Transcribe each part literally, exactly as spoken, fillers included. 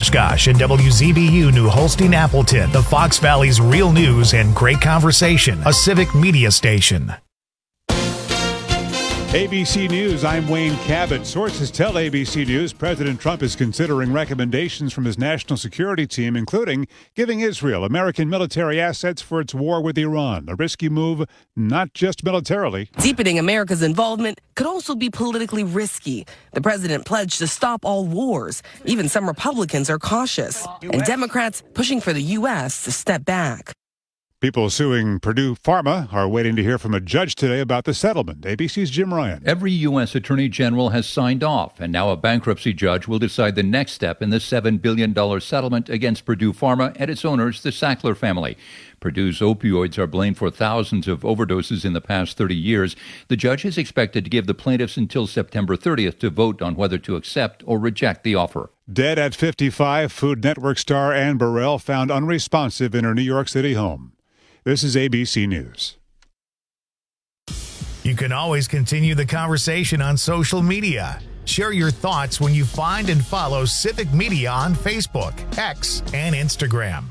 Oshkosh and W Z B U New Holstein Appleton, the Fox Valley's real news and great conversation, a civic media station. A B C News, I'm Wayne Cabot. Sources tell A B C News President Trump is considering recommendations from his national security team, including giving Israel American military assets for its war with Iran. A risky move, not just militarily. Deepening America's involvement could also be politically risky. The president pledged to stop all wars. Even some Republicans are cautious, and Democrats pushing for the U S to step back. People suing Purdue Pharma are waiting to hear from a judge today about the settlement. A B C's Jim Ryan. Every U S attorney general has signed off, and now a bankruptcy judge will decide the next step in the seven billion dollars settlement against Purdue Pharma and its owners, the Sackler family. Purdue's opioids are blamed for thousands of overdoses in the past thirty years. The judge is expected to give the plaintiffs until September thirtieth to vote on whether to accept or reject the offer. Dead at fifty-five, Food Network star Anne Burrell found unresponsive in her New York City home. This is A B C News. You can always continue the conversation on social media. Share your thoughts when you find and follow Civic Media on Facebook, X, and Instagram.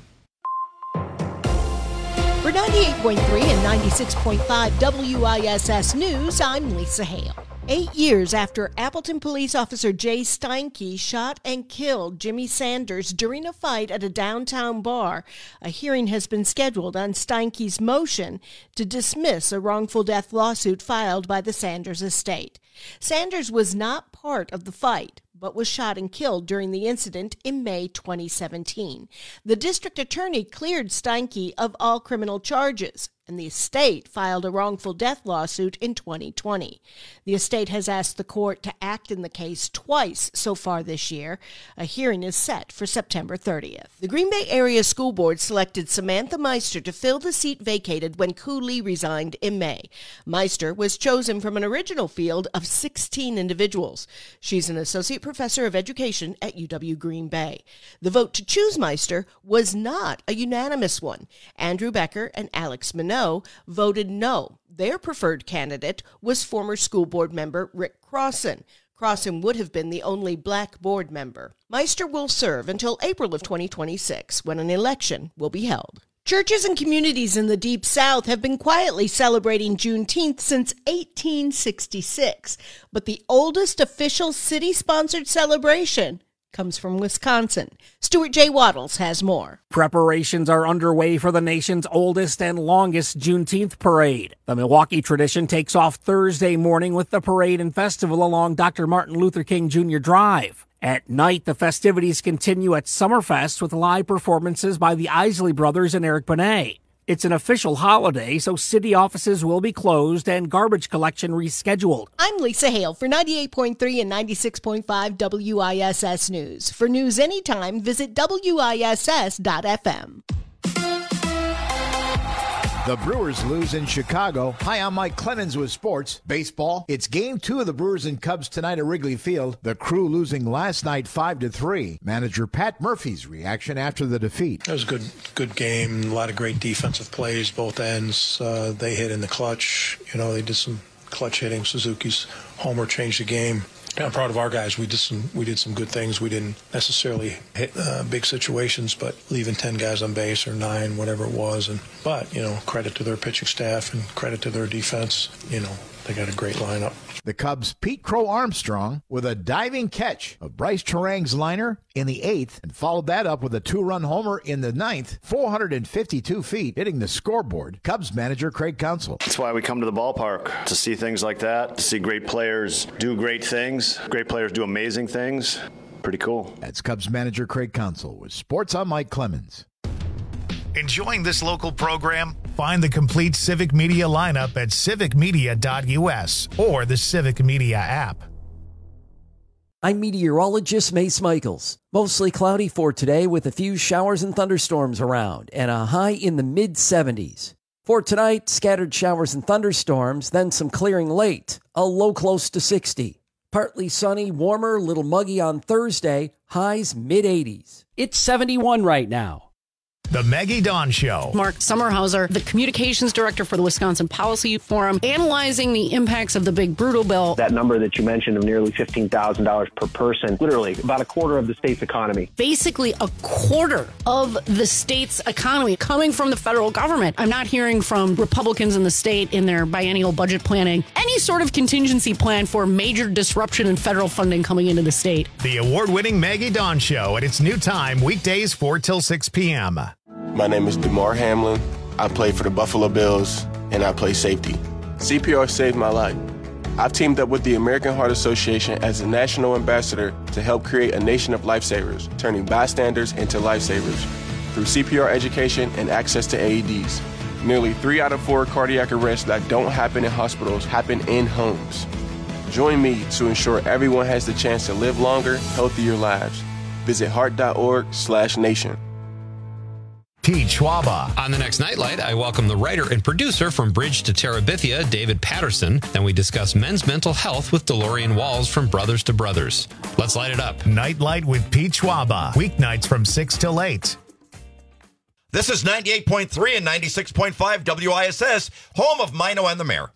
For ninety-eight point three and ninety-six point five W I S S News, I'm Lisa Hale. Eight years after Appleton police officer Jay Steinke shot and killed Jimmy Sanders during a fight at a downtown bar, a hearing has been scheduled on Steinke's motion to dismiss a wrongful death lawsuit filed by the Sanders estate. Sanders was not part of the fight, but was shot and killed during the incident in May twenty seventeen. The district attorney cleared Steinke of all criminal charges, and the estate filed a wrongful death lawsuit in twenty twenty. The estate has asked the court to act in the case twice so far this year. A hearing is set for September thirtieth. The Green Bay Area School Board selected Samantha Meister to fill the seat vacated when Koo Lee resigned in May. Meister was chosen from an original field of sixteen individuals. She's an associate professor of education at U W Green Bay. The vote to choose Meister was not a unanimous one. Andrew Becker and Alex Minot voted no. Their preferred candidate was former school board member Rick Crossan. Crossan would have been the only black board member. Meister will serve until April of twenty twenty-six, when an election will be held. Churches and communities in the Deep South have been quietly celebrating Juneteenth since eighteen sixty-six, but the oldest official city-sponsored celebration comes from Wisconsin. Stuart J. Waddles has more. Preparations are underway for the nation's oldest and longest Juneteenth parade. The Milwaukee tradition takes off Thursday morning with the parade and festival along Doctor Martin Luther King Junior Drive. At night, the festivities continue at Summerfest with live performances by the Isley Brothers and Eric Benet. It's an official holiday, so city offices will be closed and garbage collection rescheduled. I'm Lisa Hale for ninety-eight point three and ninety-six point five W I S S News. For news anytime, visit W I S S dot F M. The Brewers lose in Chicago. Hi, I'm Mike Clemens with sports. Baseball. It's game two of the Brewers and Cubs tonight at Wrigley Field. The Crew losing last night five to three. Manager Pat Murphy's reaction after the defeat. It was a good, good game. A lot of great defensive plays, both ends. Uh, they hit in the clutch. You know, they did some clutch hitting. Suzuki's homer changed the game. I'm proud of our guys. We did some we did some good things. We didn't necessarily hit uh, big situations, but leaving ten guys on base or nine, whatever it was. And but you know, credit to their pitching staff and credit to their defense. You know, they got a great lineup. The Cubs' Pete Crow Armstrong with a diving catch of Bryce Terang's liner in the eighth and followed that up with a two-run homer in the ninth, four hundred fifty-two feet, hitting the scoreboard. Cubs manager Craig Counsell. That's why we come to the ballpark, to see things like that, to see great players do great things, great players do amazing things. Pretty cool. That's Cubs manager Craig Counsell with Sports on Mike Clemens. Enjoying this local program? Find the complete Civic Media lineup at civic media dot U S or the Civic Media app. I'm meteorologist Mace Michaels. Mostly cloudy for today with a few showers and thunderstorms around and a high in the mid seventies. For tonight, scattered showers and thunderstorms, then some clearing late, a low close to sixty. Partly sunny, warmer, little muggy on Thursday, highs mid eighties. It's seventy-one right now. The Maggie Dawn Show. Mark Sommerhauser, the communications director for the Wisconsin Policy Forum, analyzing the impacts of the big brutal bill. That number that you mentioned of nearly fifteen thousand dollars per person, literally about a quarter of the state's economy. Basically a quarter of the state's economy coming from the federal government. I'm not hearing from Republicans in the state in their biennial budget planning any sort of contingency plan for major disruption in federal funding coming into the state. The award-winning Maggie Dawn Show at its new time, weekdays four till six p.m. My name is DeMar Hamlin. I play for the Buffalo Bills, and I play safety. C P R saved my life. I've teamed up with the American Heart Association as a national ambassador to help create a nation of lifesavers, turning bystanders into lifesavers through C P R education and access to A E Ds. Nearly three out of four cardiac arrests that don't happen in hospitals happen in homes. Join me to ensure everyone has the chance to live longer, healthier lives. Visit heart.org slash nation. Pete Schwaba. On the next Nightlight, I welcome the writer and producer from Bridge to Terabithia, David Patterson. Then we discuss men's mental health with DeLorean Walls from Brothers to Brothers. Let's light it up. Nightlight with Pete Schwaba. Weeknights from six till eight. This is ninety-eight point three and ninety-six point five W I S S, home of Mino and the Mayor.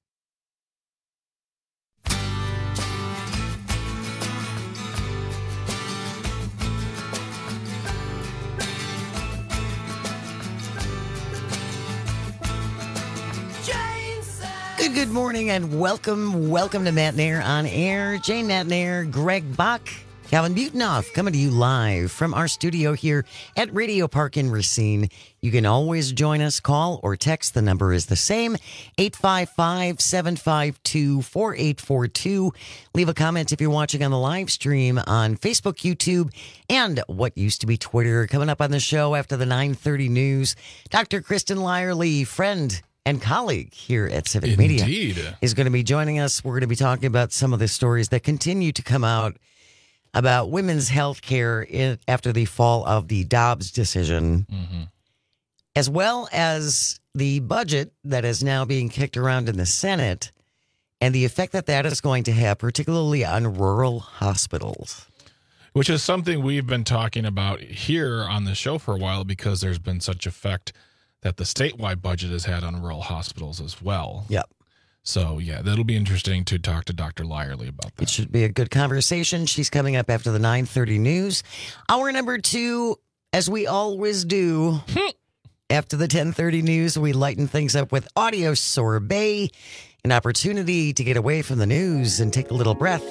Good, good morning and welcome, welcome to Matt Nair on Air. Jane Matt Nair, Greg Bach, Calvin Butenoff coming to you live from our studio here at Radio Park in Racine. You can always join us, call or text. The number is the same, eight five five, seven five two, four eight four two. Leave a comment if you're watching on the live stream on Facebook, YouTube, and what used to be Twitter. Coming up on the show after the nine thirty news, Doctor Kristen Lyerly, friend and colleague here at Civic Indeed. Media, is going to be joining us. We're going to be talking about some of the stories that continue to come out about women's health care in, after the fall of the Dobbs decision, mm-hmm. as well as the budget that is now being kicked around in the Senate and the effect that that is going to have, particularly on rural hospitals. Which is something we've been talking about here on the show for a while because there's been such effect that the statewide budget has had on rural hospitals as well. Yep. So, yeah, that'll be interesting to talk to Doctor Lyerly about that. It should be a good conversation. She's coming up after the nine thirty news. Hour number two, as we always do, after the ten thirty news, we lighten things up with Audio Sorbet, an opportunity to get away from the news and take a little breath,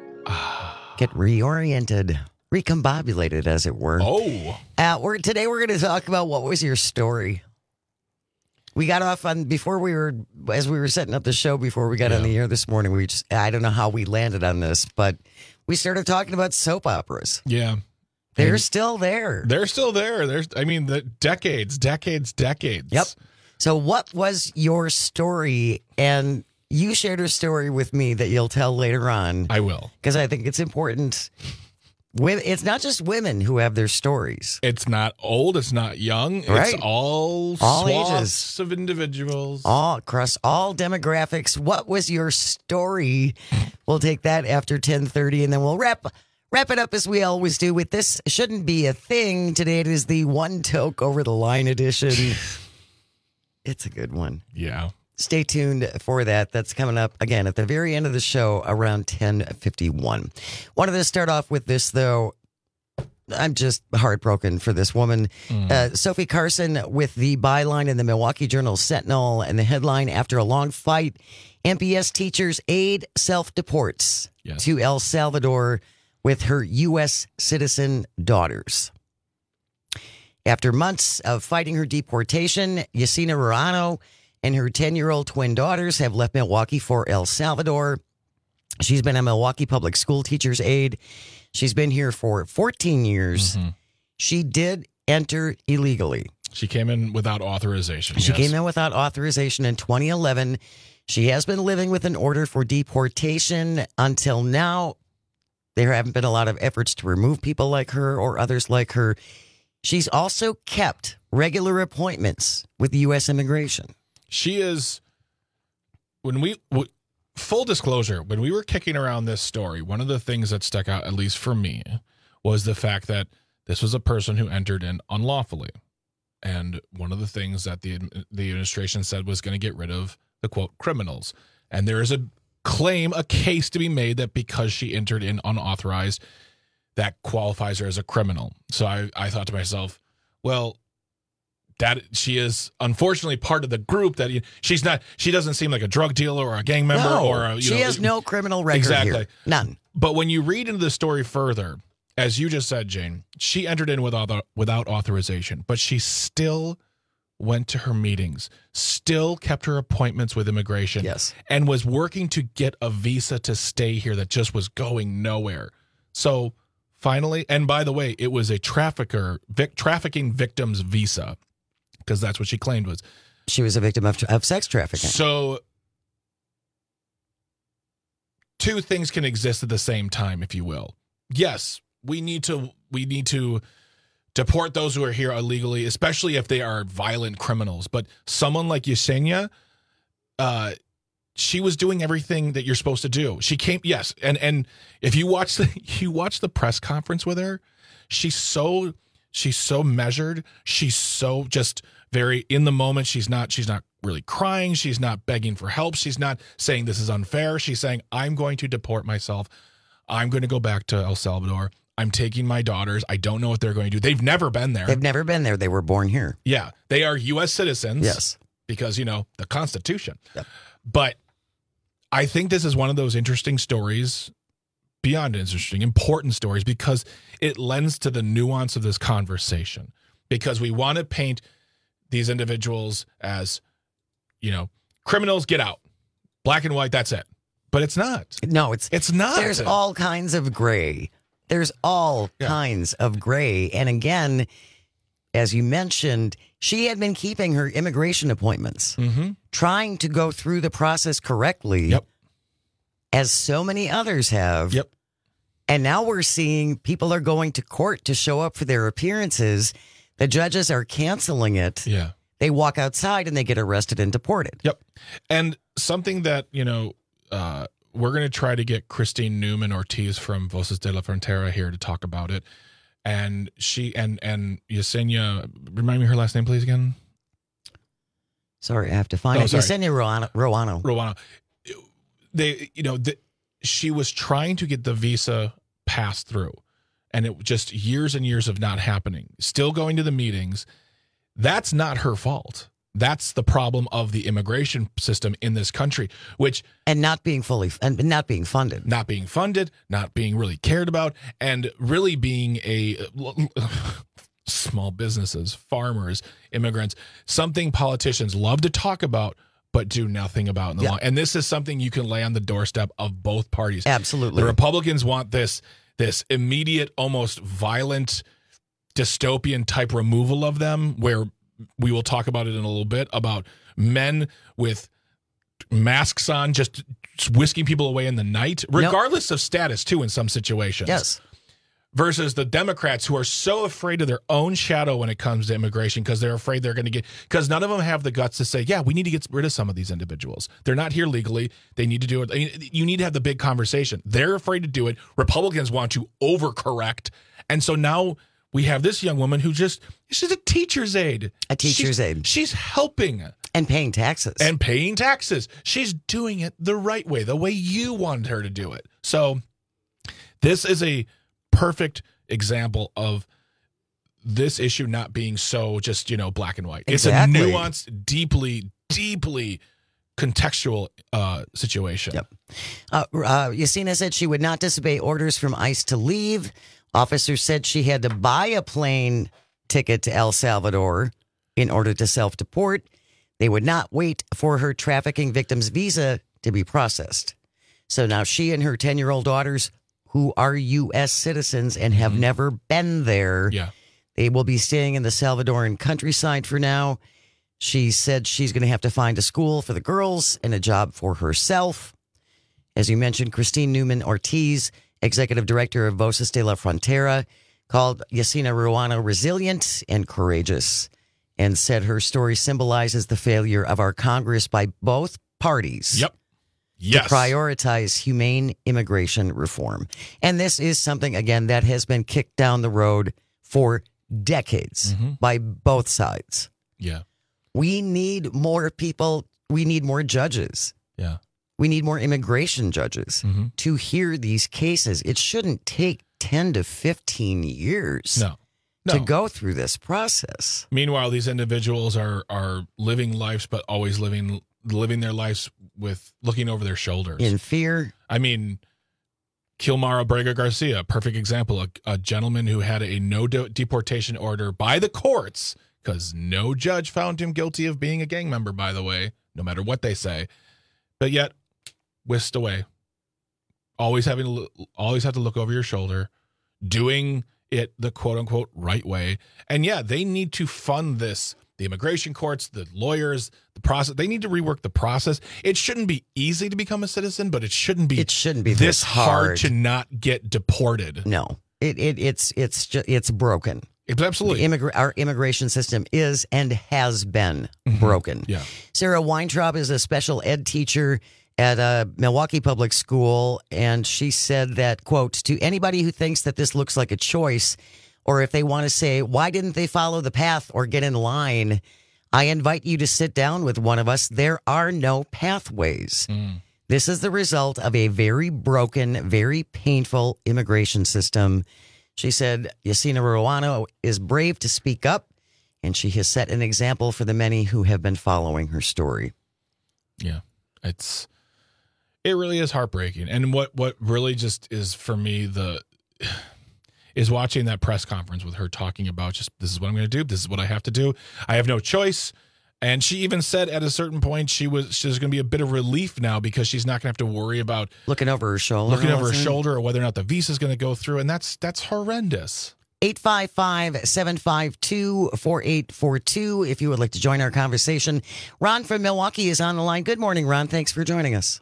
get reoriented. Recombobulated, as it were. Oh. Uh, we're, today we're going to talk about what was your story. We got off on, before we were, as we were setting up the show, before we got yeah. on the air this morning, we just, I don't know how we landed on this, but we started talking about soap operas. Yeah. They're and still there. They're still there. There's, I mean, the decades, decades, decades. Yep. So what was your story? And you shared a story with me that you'll tell later on. I will. Because I think it's important. It's not just women who have their stories. It's not old. It's not young. Right. It's all, all swaths ages of individuals. All across all demographics. What was your story? We'll take that after ten thirty, and then we'll wrap wrap it up as we always do with This Shouldn't Be a Thing. Today it is the One Toke Over the Line edition. It's a good one. Yeah. Stay tuned for that. That's coming up again at the very end of the show around ten fifty-one. Wanted to start off with this, though. I'm just heartbroken for this woman. Mm. Uh, Sophie Carson with the byline in the Milwaukee Journal Sentinel and the headline, after a long fight, M P S teacher's aide self-deports yes. to El Salvador with her U S citizen daughters. After months of fighting her deportation, Yasina Rurano and her ten-year-old twin daughters have left Milwaukee for El Salvador. She's been a Milwaukee public school teacher's aide. She's been here for fourteen years. Mm-hmm. She did enter illegally. She came in without authorization. She yes. came in without authorization in twenty eleven. She has been living with an order for deportation until now. There haven't been a lot of efforts to remove people like her or others like her. She's also kept regular appointments with the U S Immigration. She is, when we, w- full disclosure, when we were kicking around this story, one of the things that stuck out, at least for me, was the fact that this was a person who entered in unlawfully. And one of the things that the the administration said was going to get rid of the, quote, criminals. And there is a claim, a case to be made that because she entered in unauthorized, that qualifies her as a criminal. So I, I thought to myself, well, that she is unfortunately part of the group that you, she's not, she doesn't seem like a drug dealer or a gang member No, or a, you she know, has no criminal record exactly. here. None. But when you read into the story further, as you just said, Jane, she entered in without without authorization, but she still went to her meetings, still kept her appointments with immigration, yes, and was working to get a visa to stay here that just was going nowhere. So finally, and by the way, it was a trafficker, vic, trafficking victim's visa, because that's what she claimed was. She was a victim of, of sex trafficking. So two things can exist at the same time, if you will. Yes, we need to we need to deport those who are here illegally, especially if they are violent criminals. But someone like Yesenia, uh, she was doing everything that you're supposed to do. She came, yes, and and if you watch the you watch the press conference with her, she's so she's so measured. She's so just very in the moment. She's not she's not really crying. She's not begging for help. She's not saying this is unfair. She's saying, I'm going to deport myself. I'm going to go back to El Salvador. I'm taking my daughters. I don't know what they're going to do. They've never been there. They've never been there. They were born here. Yeah. They are U S citizens. Yes. Because, you know, the Constitution. Yep. But I think this is one of those interesting stories, beyond interesting, important stories, because it lends to the nuance of this conversation. Because we want to paint these individuals as, you know, criminals, get out. Black and white, that's it. But it's not. No, it's it's not. There's all kinds of gray. There's all yeah. kinds of gray. And again, as you mentioned, she had been keeping her immigration appointments, mm-hmm. trying to go through the process correctly, yep. as so many others have. Yep. And now we're seeing people are going to court to show up for their appearances. The judges are canceling it. Yeah. They walk outside and they get arrested and deported. Yep. And something that, you know, uh, we're going to try to get Christine Newman Ortiz from Voces de la Frontera here to talk about it. And she and and Yesenia, remind me her last name, please, again. Sorry, I have to find oh, it. Sorry. Yesenia Ruano. Ruano. Ruano. They, you know, the, she was trying to get the visa passed through, and it just years and years of not happening. Still going to the meetings. That's not her fault. That's the problem of the immigration system in this country, which and not being fully and not being funded, not being funded, not being really cared about, and really being a small businesses, farmers, immigrants, something politicians love to talk about but do nothing about in the yeah. long. And this is something you can lay on the doorstep of both parties. Absolutely, the Republicans want this this immediate, almost violent, dystopian type removal of them, where we will talk about it in a little bit, about men with masks on just whisking people away in the night, regardless nope. of status, too, in some situations. Yes. Versus the Democrats, who are so afraid of their own shadow when it comes to immigration because they're afraid they're going to get, because none of them have the guts to say, yeah, we need to get rid of some of these individuals. They're not here legally. They need to do it. I mean, you need to have the big conversation. They're afraid to do it. Republicans want to overcorrect. And so now we have this young woman who just, she's a teacher's aide. A teacher's she's, aide. She's helping. And paying taxes. And paying taxes. She's doing it the right way, the way you wanted her to do it. So this is a perfect example of this issue not being so just, you know, black and white. Exactly. It's a nuanced, deeply, deeply contextual uh, situation. Yep. Uh, uh, Yesenia said she would not disobey orders from ICE to leave. Officers said she had to buy a plane ticket to El Salvador in order to self-deport. They would not wait for her trafficking victim's visa to be processed. So now she and her ten-year-old daughters, who are U S citizens and have mm-hmm. never been there, yeah. they will be staying in the Salvadoran countryside for now. She said she's going to have to find a school for the girls and a job for herself. As you mentioned, Christine Newman Ortiz, executive director of Voces de la Frontera, called Yesenia Ruano resilient and courageous and said her story symbolizes the failure of our Congress by both parties. Yep. Yes. To prioritize humane immigration reform. And this is something, again, that has been kicked down the road for decades Mm-hmm. by both sides. Yeah. We need more people. We need more judges. Yeah. We need more immigration judges Mm-hmm. to hear these cases. It shouldn't take ten to fifteen years No. to No. go through this process. Meanwhile, these individuals are are living lives, but always living living their lives with looking over their shoulders In fear. I mean, Kilmar Abrega Garcia, perfect example, a, a gentleman who had a no de- deportation order by the courts because no judge found him guilty of being a gang member, by the way, no matter what they say, but yet whisked away. Always having to, lo- always have to look over your shoulder, doing it the quote unquote right way. And yeah, they need to fund this. The immigration courts, the lawyers, the process, they need to rework the process. It shouldn't be easy to become a citizen, but it shouldn't be It shouldn't be this this hard. hard. to not get deported. No, it, it it's it's just, it's broken. It's absolutely. The immigra- our immigration system is and has been broken. Yeah. Sarah Weintraub is a special ed teacher at a Milwaukee Public School, and she said that, quote, to anybody who thinks that this looks like a choice, or if they want to say, why didn't they follow the path or get in line, I invite you to sit down with one of us. There are no pathways. Mm. This is the result of a very broken, very painful immigration system. She said, Yasina Ruano is brave to speak up, and she has set an example for the many who have been following her story. Yeah, it's it really is heartbreaking. And what what really just is for me the is watching that press conference with her talking about just this is what I'm going to do. This is what I have to do. I have no choice. And she even said at a certain point she was she's going to be a bit of relief now because she's not going to have to worry about Looking over her shoulder. looking over her Allison. shoulder or whether or not the visa is going to go through. And that's that's horrendous. eight five five, seven five two, four eight four two if you would like to join our conversation. Ron from Milwaukee is on the line. Good morning, Ron. Thanks for joining us.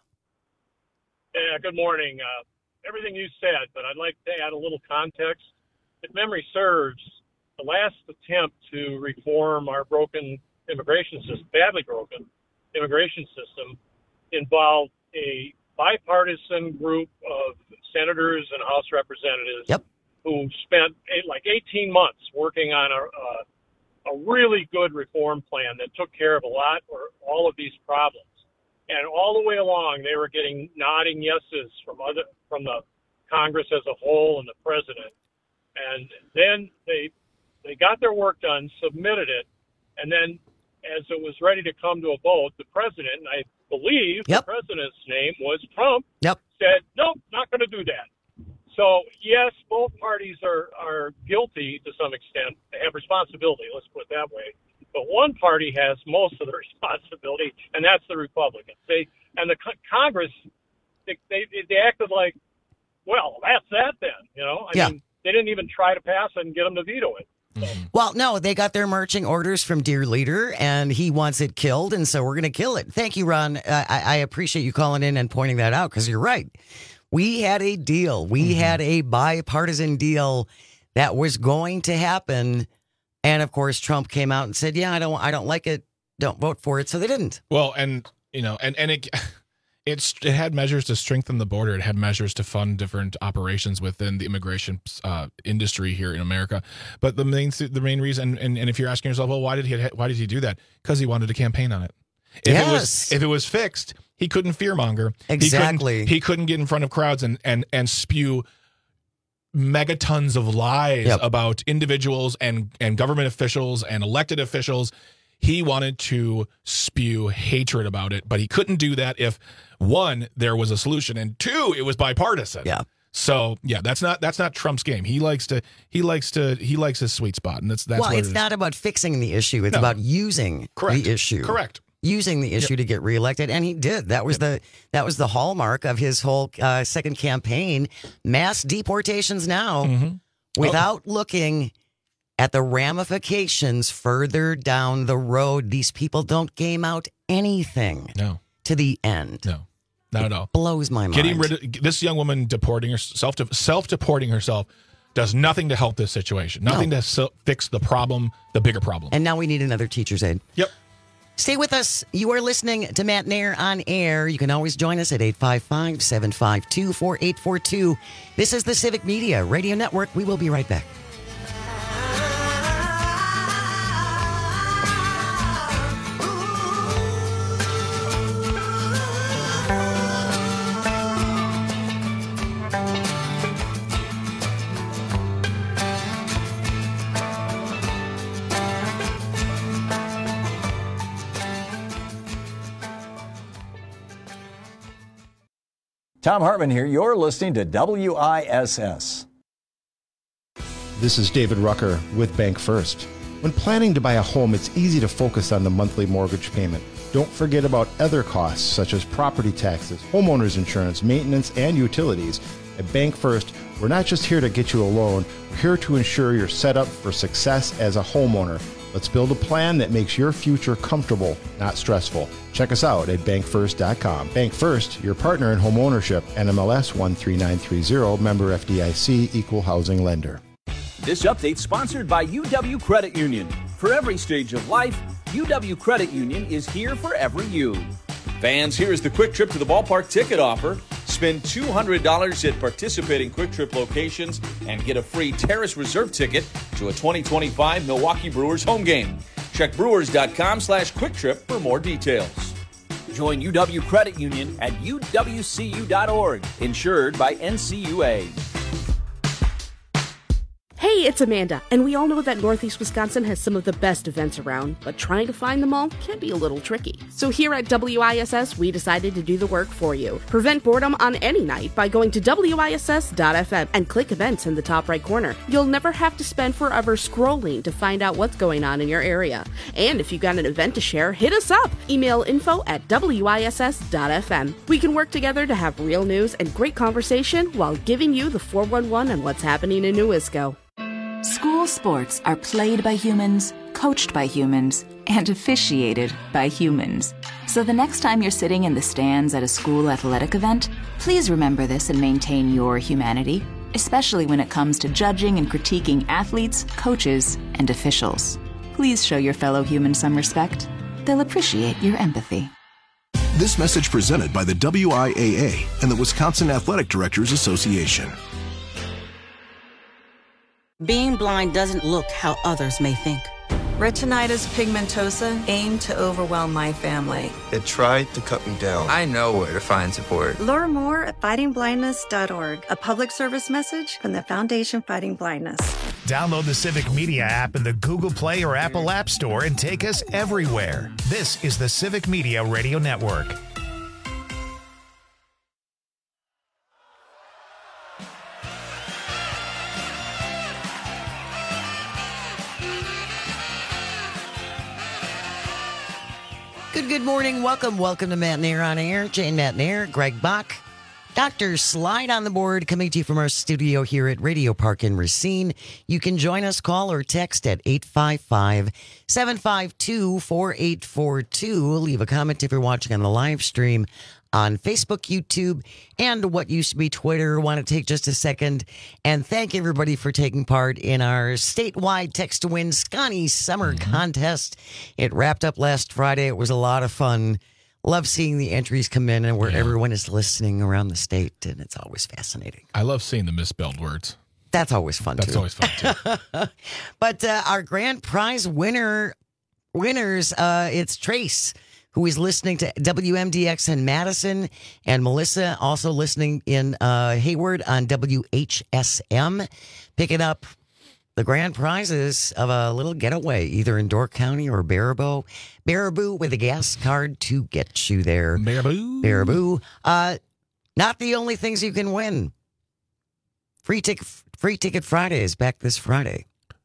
Yeah, good morning. Uh, everything you said, but I'd like to add a little context. If memory serves, the last attempt to reform our broken immigration system, badly broken immigration system, involved a bipartisan group of senators and House representatives Yep. who spent eight, like eighteen months working on a, a, a really good reform plan that took care of a lot or all of these problems. And all the way along, they were getting nodding yeses from other from the Congress as a whole and the president. And then they they got their work done, submitted it, and then as it was ready to come to a vote, the president, and I believe Yep. the president's name was Trump, Yep. said, nope, not going to do that. So, yes, both parties are, are guilty to some extent. They have responsibility, let's put it that way. But one party has most of the responsibility, and that's the Republicans. They and the co- Congress, they, they they acted like, well, that's that then. You know, I Yeah. mean, they didn't even try to pass it and get them to veto it. Well, no, they got their marching orders from Dear Leader, and he wants it killed, and so we're going to kill it. Thank you, Ron. Uh, I, I appreciate you calling in and pointing that out, because you're right. We had a deal. We Mm-hmm. had a bipartisan deal that was going to happen, and of course, Trump came out and said, "Yeah, I don't, I don't like it. Don't vote for it." So they didn't. Well, and you know, and and it it's it had measures to strengthen the border. It had measures to fund different operations within the immigration uh, industry here in America. But the main the main reason, and, and if you're asking yourself, well, why did he why did he do that? Because he wanted to campaign on it. If Yes. it was if it was fixed, he couldn't fearmonger. Exactly. He couldn't, he couldn't get in front of crowds and and and spew megatons of lies Yep. about individuals and and government officials and elected officials. He wanted to spew hatred about it, but he couldn't do that if, one, there was a solution, and two, it was bipartisan. Yeah. So yeah, that's not that's not Trump's game. He likes to he likes to he likes his sweet spot, and that's that's well, what it's it is. not about fixing the issue. It's No. about using Correct. the issue. Correct. Using the issue to get reelected, and he did. That was the that was the hallmark of his whole uh, second campaign: mass deportations now, Mm-hmm. without looking at the ramifications further down the road. These people don't game out anything No. to the end. No. Not at all. Blows my mind. Getting rid of this young woman deporting herself self deporting herself does nothing to help this situation. Nothing to so, fix the problem, the bigger problem. And now we need another teacher's aide. Yep. Stay with us. You are listening to Matt Nair on air. You can always join us at eight five five, seven five two, four eight four two. This is the Civic Media Radio Network. We will be right back. Tom Hartman here. You're listening to W I S S. This is David Rucker with Bank First. When planning to buy a home, it's easy to focus on the monthly mortgage payment. Don't forget about other costs such as property taxes, homeowners insurance, maintenance, and utilities. At Bank First, we're not just here to get you a loan, we're here to ensure you're set up for success as a homeowner. Let's build a plan that makes your future comfortable, not stressful. Check us out at bank first dot com. Bank First, your partner in home ownership. N M L S one three nine three zero, member F D I C, equal housing lender. This update sponsored by U W Credit Union. For every stage of life, U W Credit Union is here for every you. Fans, here is the Quick Trip to the Ballpark ticket offer. Spend two hundred dollars at participating Quick Trip locations and get a free Terrace Reserve ticket to a twenty twenty-five Milwaukee Brewers home game. Check brewers.com slash quick trip for more details. Join U W Credit Union at U W C U dot org, insured by N C U A. Hey, it's Amanda, and we all know that Northeast Wisconsin has some of the best events around, but trying to find them all can be a little tricky. So here at W I S S, we decided to do the work for you. Prevent boredom on any night by going to W I S S dot F M and click events in the top right corner. You'll never have to spend forever scrolling to find out what's going on in your area. And if you've got an event to share, hit us up. Email info at W I S S dot F M. We can work together to have real news and great conversation while giving you the four one one on what's happening in New Isco. School sports are played by humans, coached by humans, and officiated by humans. So the next time you're sitting in the stands at a school athletic event, please remember this and maintain your humanity, especially when it comes to judging and critiquing athletes, coaches, and officials. Please show your fellow humans some respect. They'll appreciate your empathy. This message presented by the W I A A and the Wisconsin Athletic Directors Association. Being blind doesn't look how others may think. Retinitis pigmentosa aimed to overwhelm my family. It tried to cut me down. I know where to find support. Learn more at fighting blindness dot org, a public service message from the Foundation Fighting Blindness. Download the Civic Media app in the Google Play or Apple App Store and take us everywhere. This is the Civic Media Radio Network. Good, good morning. Welcome, welcome to Mattinaire on Air. Jane Mattinaire, Greg Bach, Doctor Slide on the board, coming to you from our studio here at Radio Park in Racine. You can join us, call or text at eight five five, seven five two, four eight four two. Leave a comment if you're watching on the live stream on Facebook, YouTube, and what used to be Twitter. Want to take just a second and thank everybody for taking part in our statewide Text to Win Scotty Summer mm-hmm. Contest. It wrapped up last Friday. It was a lot of fun. Love seeing the entries come in and where yeah. everyone is listening around the state, and it's always fascinating. I love seeing the misspelled words. That's always fun, That's too. That's always fun, too. But uh, our grand prize winner, winners, uh, it's Trace, who is listening to W M D X in Madison, and Melissa also listening in uh, Hayward on W H S M, picking up the grand prizes of a little getaway, either in Door County or Baraboo. Baraboo with a gas card to get you there. Baraboo. Baraboo. Uh, not the only things you can win. Free ticket, Free Ticket Friday is back this Friday.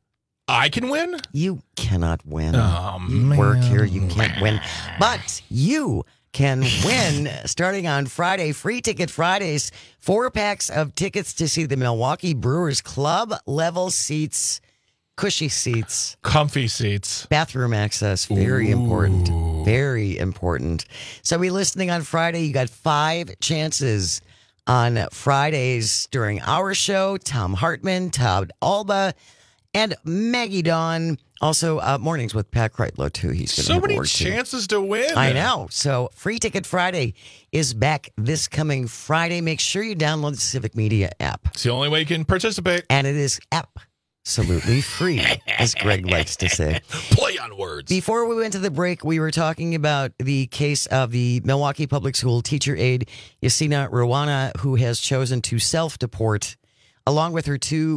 I can win? You cannot win. Oh, you man. work here, you can't win. But you can win starting on Friday. Free Ticket Fridays. Four packs of tickets to see the Milwaukee Brewers Club level seats, cushy seats, comfy seats, bathroom access. Very Ooh. important. Very important. So be listening on Friday. You got five chances on Fridays during our show. Tom Hartman, Todd Alba, and Maggie Dawn. Also, uh, mornings with Pat Kreitlow, too. He's going to So many too. chances to win. I know. So, Free Ticket Friday is back this coming Friday. Make sure you download the Civic Media app. It's the only way you can participate. And it is absolutely free, as Greg likes to say. Play on words. Before we went to the break, we were talking about the case of the Milwaukee Public School teacher aide, Yasina Rawana, who has chosen to self-deport along with her two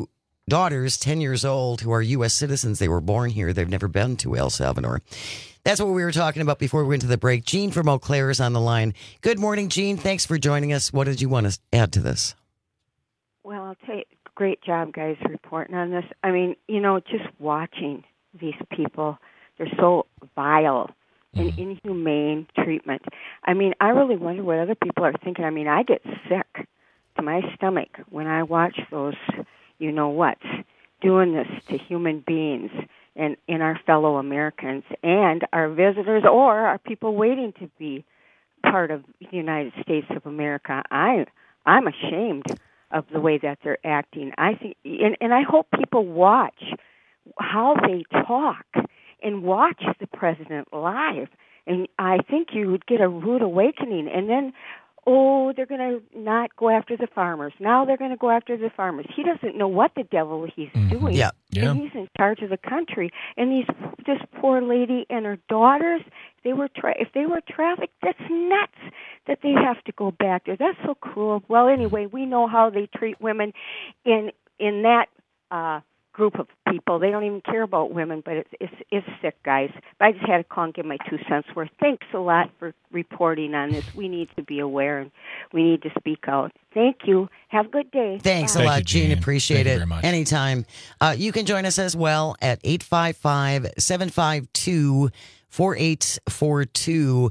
daughters, ten years old, who are U S citizens. They were born here. They've never been to El Salvador. That's what we were talking about before we went to the break. Jean from Eau Claire is on the line. Good morning, Jean. Thanks for joining us. What did you want to add to this? Well, I'll tell you, great job, guys, reporting on this. I mean, you know, just watching these people, they're so vile and mm-hmm. inhumane treatment. I mean, I really wonder what other people are thinking. I mean, I get sick to my stomach when I watch those, you know what, doing this to human beings and, and our fellow Americans and our visitors or our people waiting to be part of the United States of America. I, I'm ashamed of the way that they're acting. I think, and, and I hope people watch how they talk and watch the president live. And I think you would get a rude awakening. And then, oh, they're going to not go after the farmers. Now they're going to go after the farmers. He doesn't know what the devil he's mm-hmm. doing. Yeah. Yeah. And he's in charge of the country. And these, this poor lady and her daughters, they were tra- if they were trafficked, that's nuts that they have to go back there. That's so cruel. Well, anyway, we know how they treat women in in that uh, group of people. They don't even care about women, but it's it's, it's sick, guys. But I just had to call and give my two cents worth. Thanks a lot for reporting on this. We need to be aware, and we need to speak out. Thank you. Have a good day. Thanks Bye. a lot, Thank you, Jean. Jean. Appreciate Thank you it. very much. Anytime. Uh, you can join us as well at eight five five, seven five two, four eight four two.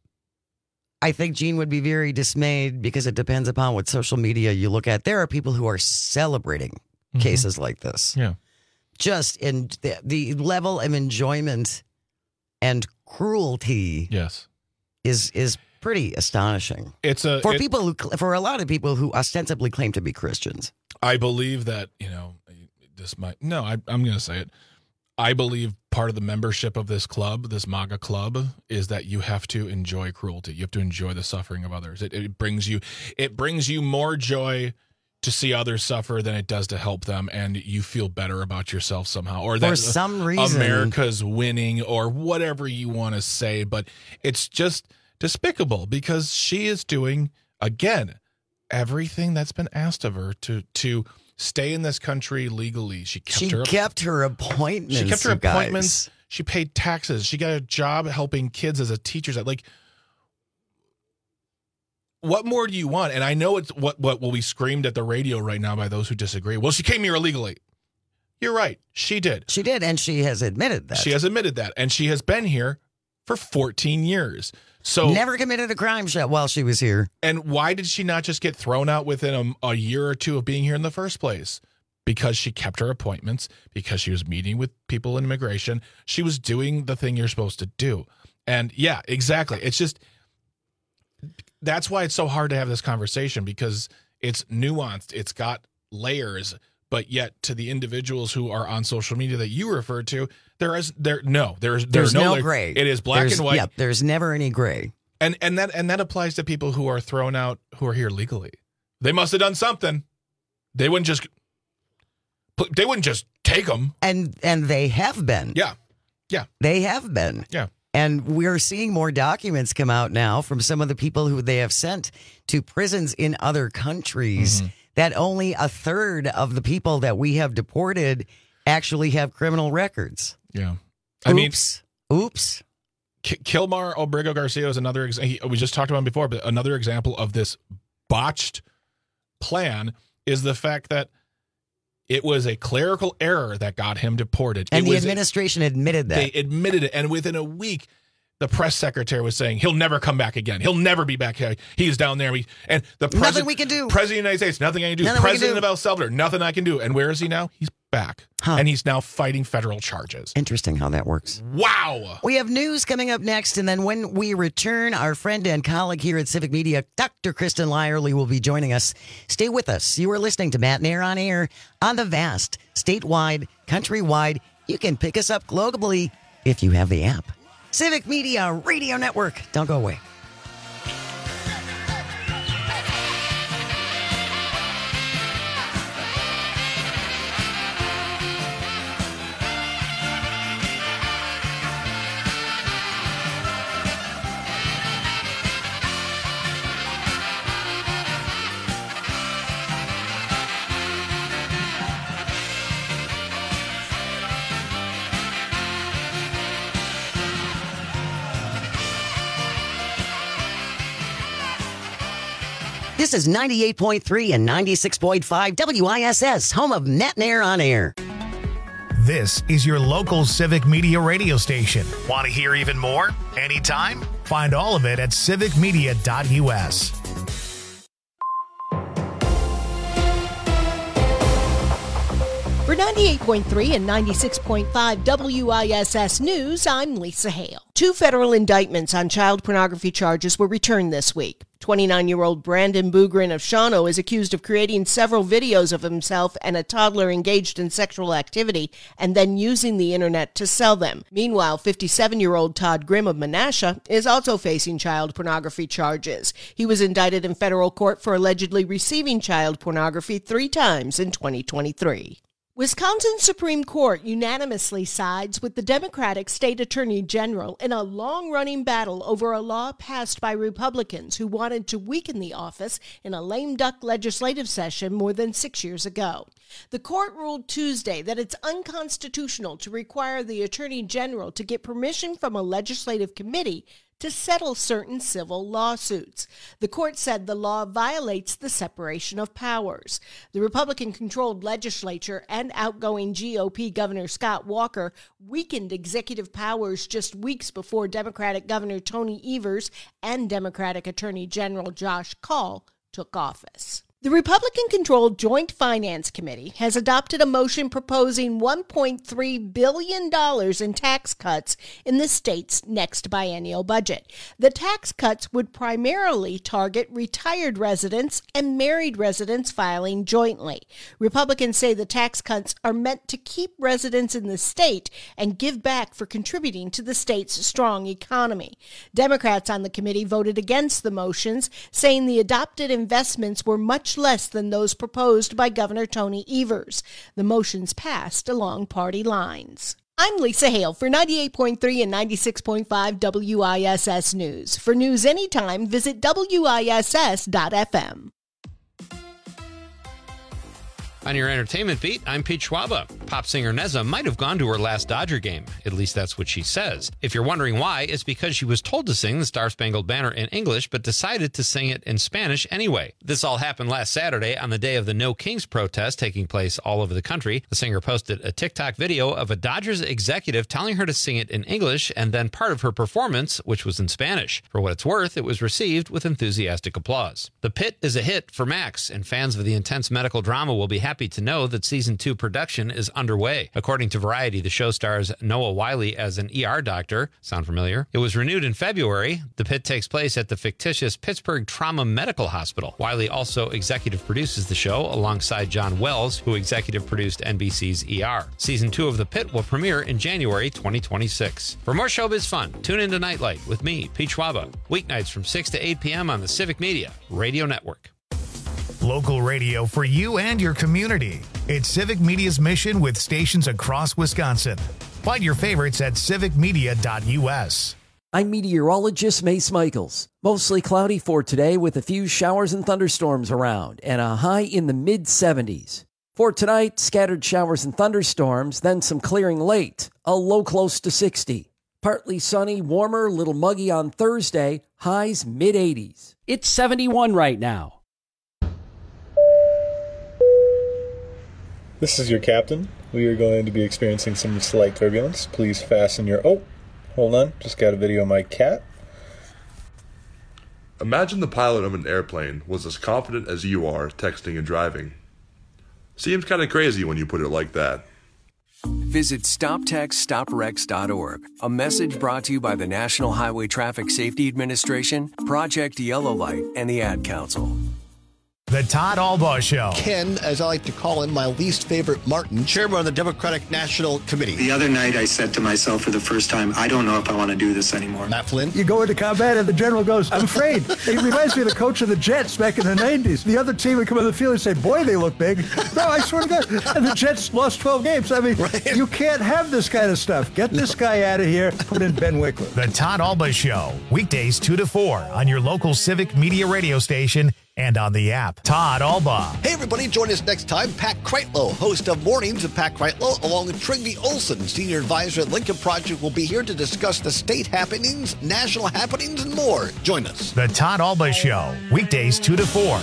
I think Jean would be very dismayed because it depends upon what social media you look at. There are people who are celebrating mm-hmm. cases like this. Yeah. Just in the, the level of enjoyment and cruelty Yes. is is pretty astonishing. It's a for it- people who for a lot of people who ostensibly claim to be Christians. I believe that, you know, this might, no, I, I'm going to say it. I believe part of the membership of this club, this MAGA club, is that you have to enjoy cruelty. You have to enjoy the suffering of others. It, it brings you, it brings you more joy to see others suffer than it does to help them, and you feel better about yourself somehow, or that For some reason, America's winning, or whatever you want to say. But it's just despicable because she is doing, again, everything that's been asked of her to to stay in this country legally. She kept she her kept her appointments. She kept her you guys. appointments. She paid taxes. She got a job helping kids as a teacher. Like, what more do you want? And I know it's what what will be screamed at the radio right now by those who disagree. Well, she came here illegally. You're right. She did. She did, and she has admitted that. She has admitted that, and she has been here for fourteen years. So never committed a crime shot while she was here. And why did she not just get thrown out within a, a year or two of being here in the first place? Because she kept her appointments, because she was meeting with people in immigration. She was doing the thing you're supposed to do. And yeah, exactly. It's just, that's why it's so hard to have this conversation, because it's nuanced. It's got layers, but yet to the individuals who are on social media that you referred to, there is there no there's there's no, no layer. gray. It is black there's, and white. Yeah, there's never any gray. And and that and that applies to people who are thrown out who are here legally. They must have done something. They wouldn't just they wouldn't just take them. And and they have been. Yeah. Yeah. They have been. Yeah. And we're seeing more documents come out now from some of the people who they have sent to prisons in other countries, mm-hmm. that only a third of the people that we have deported actually have criminal records. Yeah. I Oops. mean, oops. K- Kilmar Obrigo Garcia is another example. We just talked about him before, but another example of this botched plan is the fact that it was a clerical error that got him deported. And it the was, administration admitted that. They admitted it. And within a week, the press secretary was saying, he'll never come back again. He'll never be back here. He's down there. We, and the president, nothing we can do. President of the United States, nothing I can do. Nothing President can do. of El Salvador, nothing I can do. And where is he now? He's back. Huh. And he's now fighting federal charges. Interesting how that works. Wow. We have news coming up next, and then when we return, our friend and colleague here at Civic Media, Doctor Kristen Lyerly, will be joining us. Stay with us. You are listening to Matt and Air on Air on the vast, statewide, countrywide. You can pick us up globally if you have the app. Civic Media Radio Network. Don't go away. This is ninety-eight point three and ninety-six point five W I S S, home of Net and Air on Air. This is your local Civic Media radio station. Want to hear even more? Anytime? Find all of it at civic media dot U S. For ninety-eight point three and ninety-six point five W I S S News, I'm Lisa Hale. Two federal indictments on child pornography charges were returned this week. twenty-nine-year-old Brandon Bugrin of Shawano is accused of creating several videos of himself and a toddler engaged in sexual activity and then using the internet to sell them. Meanwhile, fifty-seven-year-old Todd Grimm of Menasha is also facing child pornography charges. He was indicted in federal court for allegedly receiving child pornography three times in twenty twenty-three. Wisconsin's Supreme Court unanimously sides with the Democratic State Attorney General in a long-running battle over a law passed by Republicans who wanted to weaken the office in a lame duck legislative session more than six years ago. The court ruled Tuesday that it's unconstitutional to require the Attorney General to get permission from a legislative committee to settle certain civil lawsuits. The court said the law violates the separation of powers. The Republican-controlled legislature and outgoing G O P Governor Scott Walker weakened executive powers just weeks before Democratic Governor Tony Evers and Democratic Attorney General Josh Kaul took office. The Republican-controlled Joint Finance Committee has adopted a motion proposing one point three billion dollars in tax cuts in the state's next biennial budget. The tax cuts would primarily target retired residents and married residents filing jointly. Republicans say the tax cuts are meant to keep residents in the state and give back for contributing to the state's strong economy. Democrats on the committee voted against the motions, saying the adopted investments were much less than those proposed by Governor Tony Evers. The motions passed along party lines. I'm Lisa Hale for ninety-eight point three and ninety-six point five W I S S News. For news anytime, visit W I S S dot F M. On your entertainment beat, I'm Pete Schwaba. Pop singer Neza might have gone to her last Dodger game. At least that's what she says. If you're wondering why, it's because she was told to sing the Star-Spangled Banner in English, but decided to sing it in Spanish anyway. This all happened last Saturday on the day of the No Kings protest taking place all over the country. The singer posted a TikTok video of a Dodgers executive telling her to sing it in English, and then part of her performance, which was in Spanish. For what it's worth, it was received with enthusiastic applause. The Pit is a hit for Max, and fans of the intense medical drama will be happy Happy to know that season two production is underway. According to Variety, the show stars Noah Wiley as an E R doctor. Sound familiar? It was renewed in February. The Pit takes place at the fictitious Pittsburgh Trauma Medical Hospital. Wiley also executive produces the show alongside John Wells, who executive produced N B C's E R. Season two of The Pit will premiere in January twenty twenty-six. For more showbiz fun, tune into Nightlight with me, Pete Schwaba, weeknights from six to eight p.m. on the Civic Media Radio Network. Local radio for you and your community. It's Civic Media's mission with stations across Wisconsin. Find your favorites at civic media dot U S. I'm meteorologist Mace Michaels. Mostly cloudy for today with a few showers and thunderstorms around and a high in the mid seventies. For tonight, scattered showers and thunderstorms, then some clearing late, a low close to sixty. Partly sunny, warmer, little muggy on Thursday, highs mid eighties. It's seventy-one right now. This is your captain. We are going to be experiencing some slight turbulence. Please fasten your... Oh, hold on. Just got a video of my cat. Imagine the pilot of an airplane was as confident as you are texting and driving. Seems kind of crazy when you put it like that. Visit stop text stop wrecks dot org. A message brought to you by the National Highway Traffic Safety Administration, Project Yellow Light, and the Ad Council. The Todd Albaugh Show. Ken, as I like to call him, my least favorite Martin, chairman of the Democratic National Committee. The other night I said to myself for the first time, I don't know if I want to do this anymore. Matt Flynn. You go into combat and the general goes, I'm afraid. It reminds me of the coach of the Jets back in the nineties. The other team would come on the field and say, boy, they look big. No, I swear to God. And the Jets lost twelve games. I mean, right. You can't have this kind of stuff. Get this guy out of here. Put in Ben Wickler. The Todd Albaugh Show. Weekdays two to four on your local Civic Media radio station and on the app. Todd Alba. Hey, everybody, join us next time. Pat Kreitlow, host of Mornings with Pat Kreitlow, along with Trygve Olson, senior advisor at Lincoln Project, will be here to discuss the state happenings, national happenings, and more. Join us. The Todd Alba Show, weekdays two to four.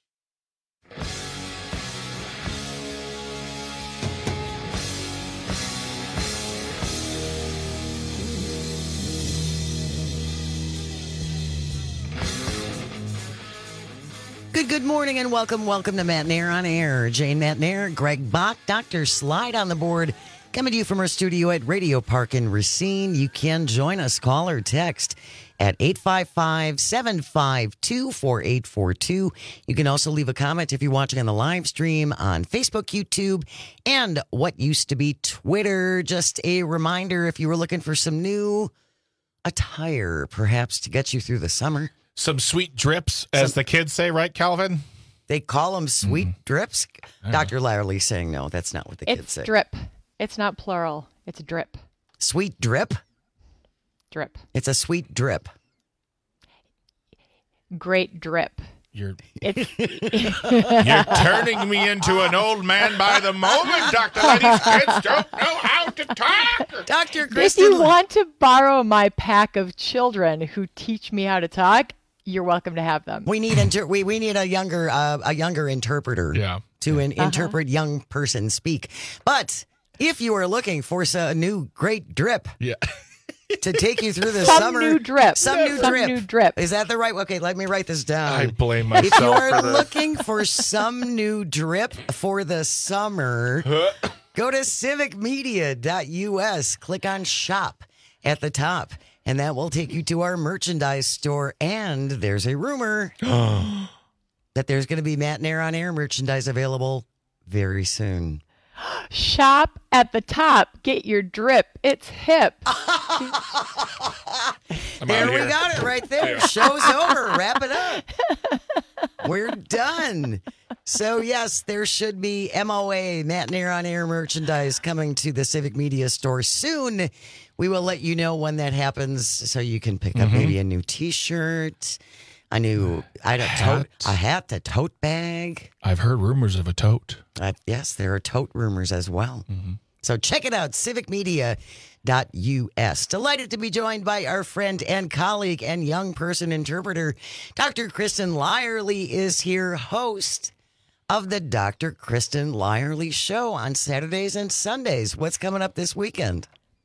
Good, good morning and welcome, welcome to Matt Nair on Air. Jane Matt Nair, Greg Bach, Doctor Slide on the board, coming to you from our studio at Radio Park in Racine. You can join us, call or text at eight five five, seven five two, four eight four two. You can also leave a comment if you're watching on the live stream on Facebook, YouTube, and what used to be Twitter. Just a reminder, if you were looking for some new attire, perhaps to get you through the summer. Some sweet drips, as Some, the kids say, right, Calvin? They call them sweet mm. drips? Doctor Lyerly saying no, that's not what the it's kids say. It's drip. It's not plural. It's drip. Sweet drip? Drip. It's a sweet drip. Great drip. You're, it's, you're turning me into an old man by the moment, Doctor Letty's kids don't know how to talk. Doctor Kristen. If you want to borrow my pack of children who teach me how to talk, you're welcome to have them. We need inter- we we need a younger uh, a younger interpreter yeah. to in- uh-huh. interpret young person speak. But if you are looking for a new great drip, yeah. to take you through the some summer. New drip. Some new some drip. new drip. Is that the right? Okay, let me write this down. I blame myself. If you are for this. looking for some new drip for the summer, go to civic media dot U S. Click on shop at the top, and that will take you to our merchandise store. And there's a rumor that there's going to be Matt Nair on Air merchandise available very soon. Shop at the top. Get your drip. It's hip. There we got it right there. Yeah. Show's over. Wrap it up. We're done. So, yes, there should be M O A, Matt Nair on Air merchandise coming to the Civic Media store soon. We will let you know when that happens so you can pick up mm-hmm. maybe a new T-shirt, a new I don't, tote, a hat, a tote bag. I've heard rumors of a tote. Uh, yes, there are tote rumors as well. Mm-hmm. So check it out, civic media dot U S. Delighted to be joined by our friend and colleague and young person interpreter, Doctor Kristen Lyerly is here, host of the Doctor Kristen Lyerly Show on Saturdays and Sundays. What's coming up this weekend?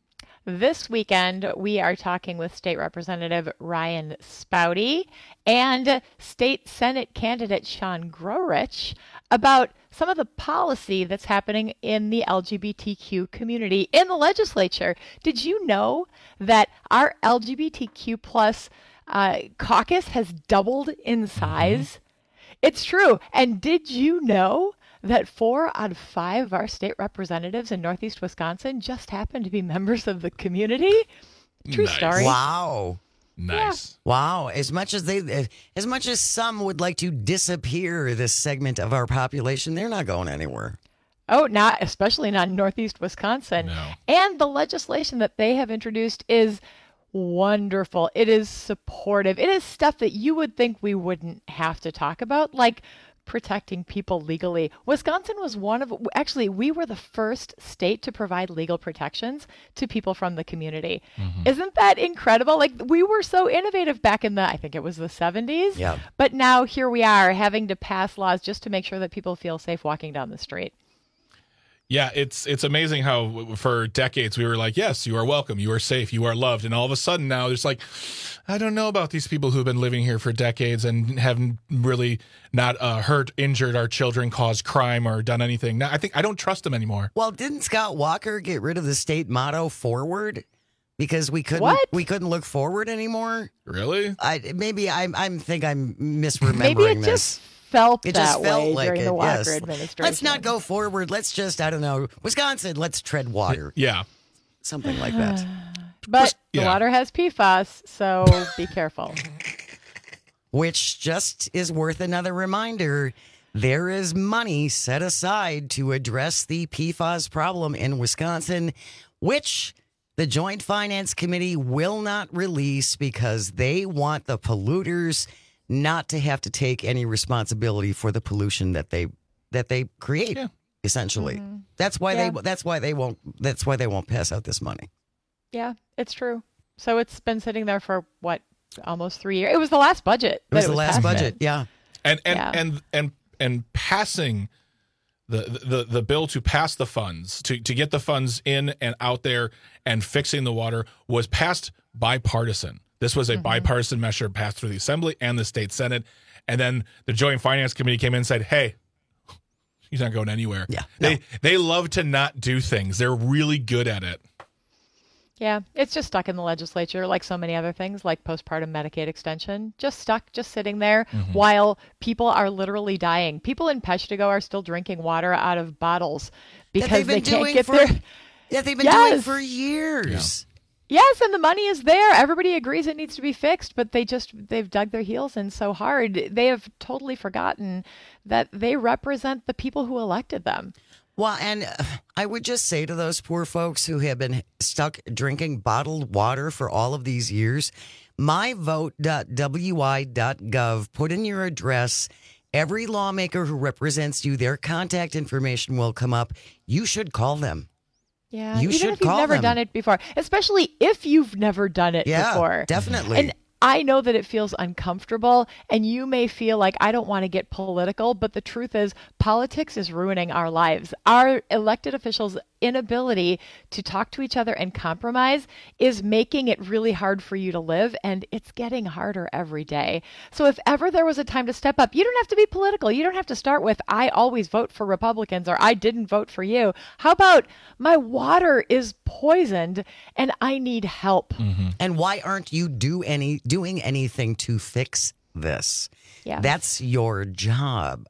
This weekend, we are talking with State Representative Ryan Spouty and State Senate candidate Sean Grorich about some of the policy that's happening in the L G B T Q community in the legislature. Did you know that our L G B T Q plus uh, caucus has doubled in size? Mm-hmm. It's true. And did you know that four out of five of our state representatives in Northeast Wisconsin just happen to be members of the community? True nice. story. Wow. Nice. Yeah. Wow. As much as they, as much as some would like to disappear this segment of our population, they're not going anywhere. Oh, not especially not in Northeast Wisconsin. No. And the legislation that they have introduced is wonderful. It is supportive. It is stuff that you would think we wouldn't have to talk about, like protecting people legally. Wisconsin was one of, actually, we were the first state to provide legal protections to people from the community. Mm-hmm. Isn't that incredible? Like, we were so innovative back in the, I think it was the seventies. Yeah. But now here we are having to pass laws just to make sure that people feel safe walking down the street. Yeah, it's it's amazing how for decades we were like, yes, you are welcome, you are safe, you are loved. And all of a sudden now there's like, I don't know about these people who've been living here for decades and haven't really not uh, hurt, injured our children, caused crime or done anything. Now, I think I don't trust them anymore. Well, didn't Scott Walker get rid of the state motto forward? Because we couldn't what? we couldn't look forward anymore? Really? I maybe I I think I'm misremembering maybe it this. Just felt it that just felt way like during it, the Walker yes. administration. Let's not go forward. Let's just, I don't know, Wisconsin, let's tread water. Yeah. Something like that. But yeah. the water has P F A S, so be careful. Which just is worth another reminder. There is money set aside to address the P F A S problem in Wisconsin, which the Joint Finance Committee will not release because they want the polluters not to have to take any responsibility for the pollution that they that they create. Yeah. Essentially, Mhm. that's why Yeah. they that's why they won't that's why they won't pass out this money. Yeah, it's true. So it's been sitting there for what, almost three years? It was the last budget. It was that the last passed budget, in. yeah. And and, Yeah. and and and passing the, the the bill to pass the funds to to get the funds in and out there and fixing the water was passed bipartisan. This was a Mm-hmm. bipartisan measure passed through the Assembly and the state Senate, and then the Joint Finance Committee came in and said, "Hey, he's not going anywhere." Yeah, they they love to not do things. They're really good at it. Yeah, it's just stuck in the legislature like so many other things, like postpartum Medicaid extension. Just stuck, just sitting there Mm-hmm. while people are literally dying. People in Peshtigo are still drinking water out of bottles because they've been they can't doing get for- their... That they've been doing Yes. for years. Yes, and the money is there. Everybody agrees it needs to be fixed, but they just, they've dug their heels in so hard. They have totally forgotten that they represent the people who elected them. Well, and uh, I would just say to those poor folks who have been stuck drinking bottled water for all of these years, my vote dot w i dot gov, put in your address. Every lawmaker who represents you, their contact information will come up. You should call them. Yeah, You even should if you've call never them. done it before, especially if you've never done it Yeah, before. definitely. And I know that it feels uncomfortable, and you may feel like I don't want to get political, but the truth is politics is ruining our lives. Our elected officials' inability to talk to each other and compromise is making it really hard for you to live, and it's getting harder every day. So if ever there was a time to step up, you don't have to be political. You don't have to start with, I always vote for Republicans, or I didn't vote for you. How about, my water is poisoned and I need help? And why aren't you do any doing anything to fix this? Yeah. That's your job.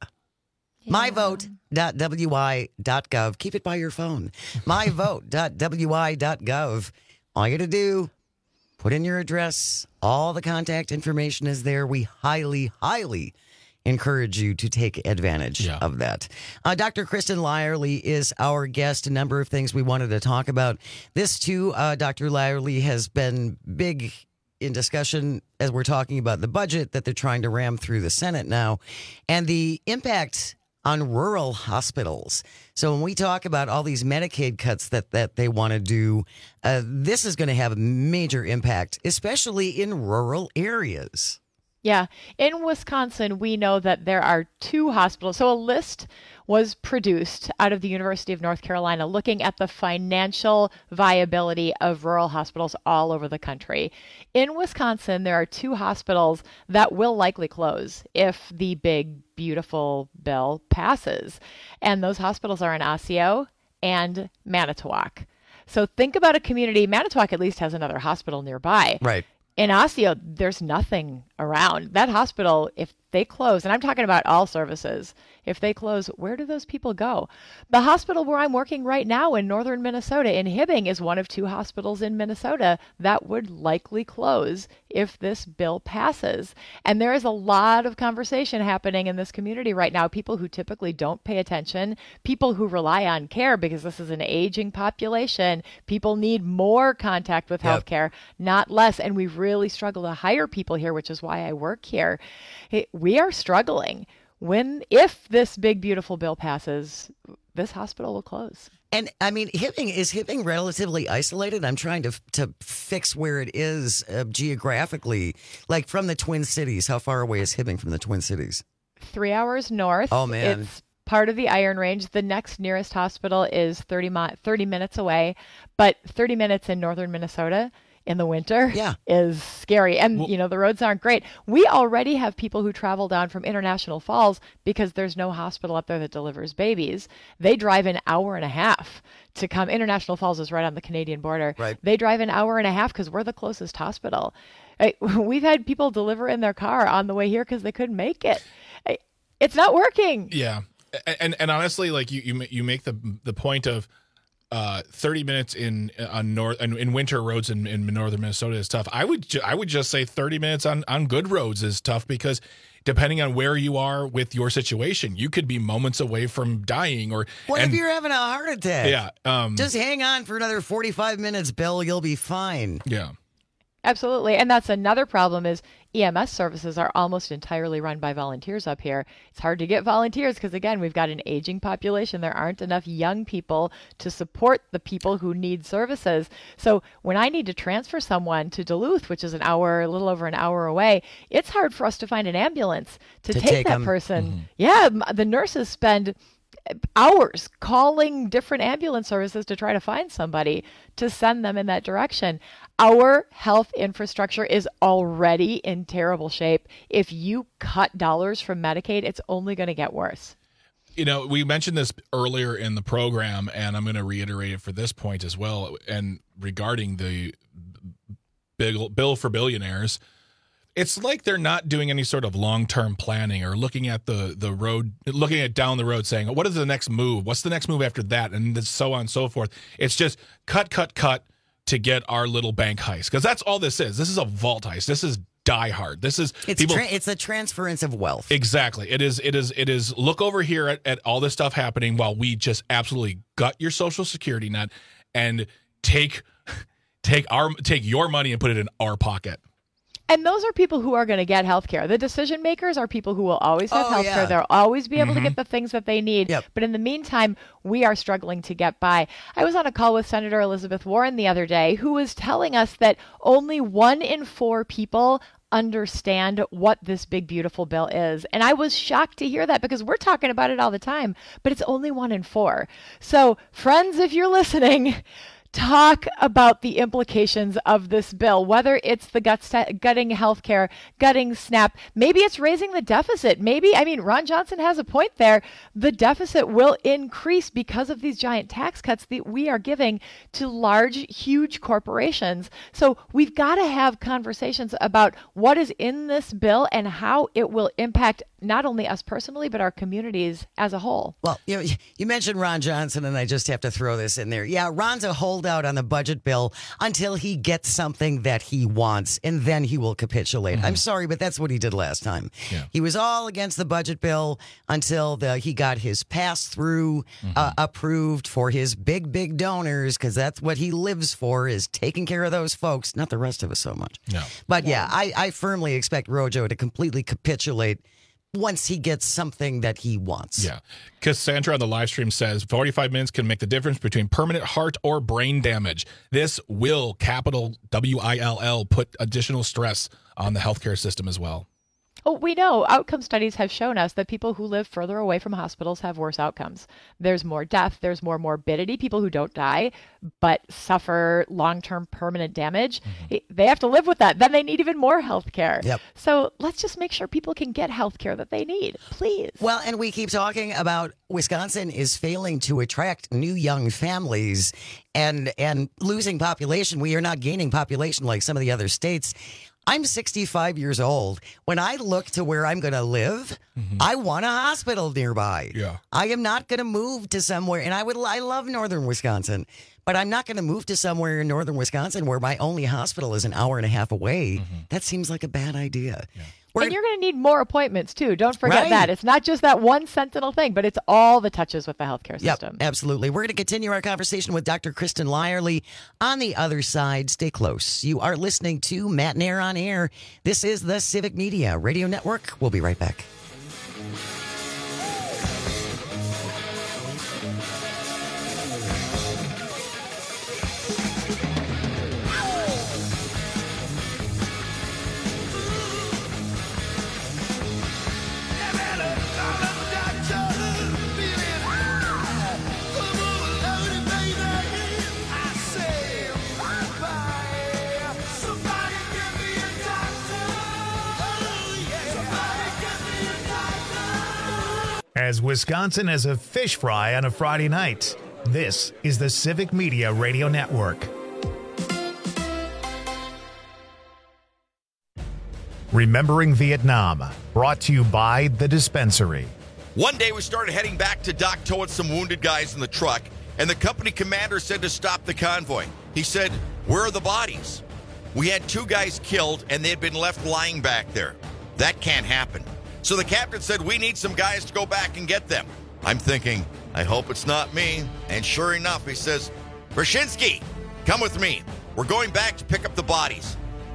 my vote dot w i dot gov. Keep it by your phone. my vote dot w i dot gov. All you got to do, put in your address. All the contact information is there. We highly, highly encourage you to take advantage Yeah. of that. Uh, Doctor Kristen Lyerly is our guest. A number of things we wanted to talk about. This, too, uh, Doctor Lyerly has been big in discussion as we're talking about the budget that they're trying to ram through the Senate now and the impact on rural hospitals. So when we talk about all these Medicaid cuts that, that they want to do, uh, this is going to have a major impact, especially in rural areas. Yeah. In Wisconsin, we know that there are two hospitals. So a list was produced out of the University of North Carolina looking at the financial viability of rural hospitals all over the country. In Wisconsin, there are two hospitals that will likely close if the big, beautiful bill passes. And those hospitals are in Osseo and Manitowoc. So think about a community. Manitowoc at least has another hospital nearby. Right. In Osseo, there's nothing around. That hospital, if they close, and I'm talking about all services, if they close, where do those people go? The hospital where I'm working right now in northern Minnesota, in Hibbing, is one of two hospitals in Minnesota that would likely close if this bill passes. And there is a lot of conversation happening in this community right now. People who typically don't pay attention, people who rely on care because this is an aging population. People need more contact with Yep. healthcare, not less. And we really struggle to hire people here, which is why I work here. It, we are struggling. When, if this big, beautiful bill passes, this hospital will close. And I mean, Hibbing, is Hibbing relatively isolated? I'm trying to to fix where it is uh, geographically, like from the Twin Cities. How far away is Hibbing from the Twin Cities? Three hours north. Oh, man. It's part of the Iron Range. The next nearest hospital is thirty, mi- thirty minutes away, but thirty minutes in northern Minnesota in the winter yeah. is scary. And, well, you know, the roads aren't great. We already have people who travel down from International Falls because there's no hospital up there that delivers babies. They drive an hour and a half to come. International Falls is right on the Canadian border. Right. They drive an hour and a half because we're the closest hospital. I, we've had people deliver in their car on the way here because they couldn't make it. I, it's not working. Yeah. And and honestly, like you you, you make the the point of uh, thirty minutes in on north in, in winter roads in, in northern Minnesota is tough. I would ju- I would just say thirty minutes on, on good roads is tough because depending on where you are with your situation, you could be moments away from dying. Or what and, if you're having a heart attack? Yeah, um, just hang on for another forty-five minutes, Bill. You'll be fine. Yeah. Absolutely. And that's another problem is E M S services are almost entirely run by volunteers up here. It's hard to get volunteers because, again, we've got an aging population. There aren't enough young people to support the people who need services. So when I need to transfer someone to Duluth, which is an hour, a little over an hour away, it's hard for us to find an ambulance to, To take, take that them. person. Mhm. Yeah, m- the nurses spend hours calling different ambulance services to try to find somebody to send them in that direction. Our health infrastructure is already in terrible shape. If you cut dollars from Medicaid, it's only going to get worse. You know, we mentioned this earlier in the program, and I'm going to reiterate it for this point as well. And regarding the bill, bill for billionaires, it's like they're not doing any sort of long-term planning or looking at the, the road, looking at down the road saying, what is the next move? What's the next move after that? And so on and so forth. It's just cut, cut, cut to get our little bank heist. Because that's all this is. This is a vault heist. This is Die Hard. This is It's people. tra- it's a transference of wealth. Exactly. It is. It is. It is. Look over here at, at all this stuff happening while we just absolutely gut your Social Security net and take take our take your money and put it in our pocket. And those are people who are going to get health care. The decision makers are people who will always have Oh, health yeah. care. They'll always be able Mhm. to get the things that they need. Yep. But in the meantime, we are struggling to get by. I was on a call with Senator Elizabeth Warren the other day, who was telling us that only one in four people understand what this big, beautiful bill is. And I was shocked to hear that because we're talking about it all the time, but it's only one in four. So, friends, if you're listening, talk about the implications of this bill, whether it's the gut st- gutting healthcare, gutting SNAP, maybe it's raising the deficit. Maybe, I mean, Ron Johnson has a point there. The deficit will increase because of these giant tax cuts that we are giving to large, huge corporations. So we've got to have conversations about what is in this bill and how it will impact not only us personally, but our communities as a whole. Well, you know, you mentioned Ron Johnson, and I just have to throw this in there. Yeah, Ron's a holdout on the budget bill until he gets something that he wants, and then he will capitulate. Mm-hmm. I'm sorry, but that's what he did last time. Yeah. He was all against the budget bill until the, he got his pass-through Mm-hmm. uh, approved for his big, big donors, because that's what he lives for, is taking care of those folks, not the rest of us so much. No. But yeah, I, I firmly expect Rojo to completely capitulate once he gets something that he wants. Yeah. Cassandra on the live stream says forty-five minutes can make the difference between permanent heart or brain damage. This will, capital W I L L, put additional stress on the healthcare system as well. Oh, we know outcome studies have shown us that people who live further away from hospitals have worse outcomes. There's more death, there's more morbidity, people who don't die but suffer long-term permanent damage. Mm-hmm. They have to live with that. Then they need even more health care. Yep. So let's just make sure people can get health care that they need, please. Well, and we keep talking about Wisconsin is failing to attract new young families and and losing population. We are not gaining population like some of the other states. I'm sixty-five years old. When I look to where I'm going to live, mm-hmm. I want a hospital nearby. Yeah. I am not going to move to somewhere, and I would I love northern Wisconsin, but I'm not going to move to somewhere in northern Wisconsin where my only hospital is an hour and a half away. Mm-hmm. That seems like a bad idea. Yeah. And you're going to need more appointments, too. Don't forget Right. that. It's not just that one sentinel thing, but it's all the touches with the healthcare system. Yep, absolutely. We're going to continue our conversation with Doctor Kristen Lyerly on the other side. Stay close. You are listening to Matt and Air on Air. This is the Civic Media Radio Network. We'll be right back. As Wisconsin as a fish fry on a Friday night, this is the Civic Media Radio Network. Remembering Vietnam, brought to you by The Dispensary. One day we started heading back to Dak To with some wounded guys in the truck, and the company commander said to stop the convoy. He said, "Where are the bodies?" We had two guys killed, and they had been left lying back there. That can't happen. So the captain said, "We need some guys to go back and get them." I'm thinking, I hope it's not me. And sure enough, he says, "Brzezinski, come with me. We're going back to pick up the bodies."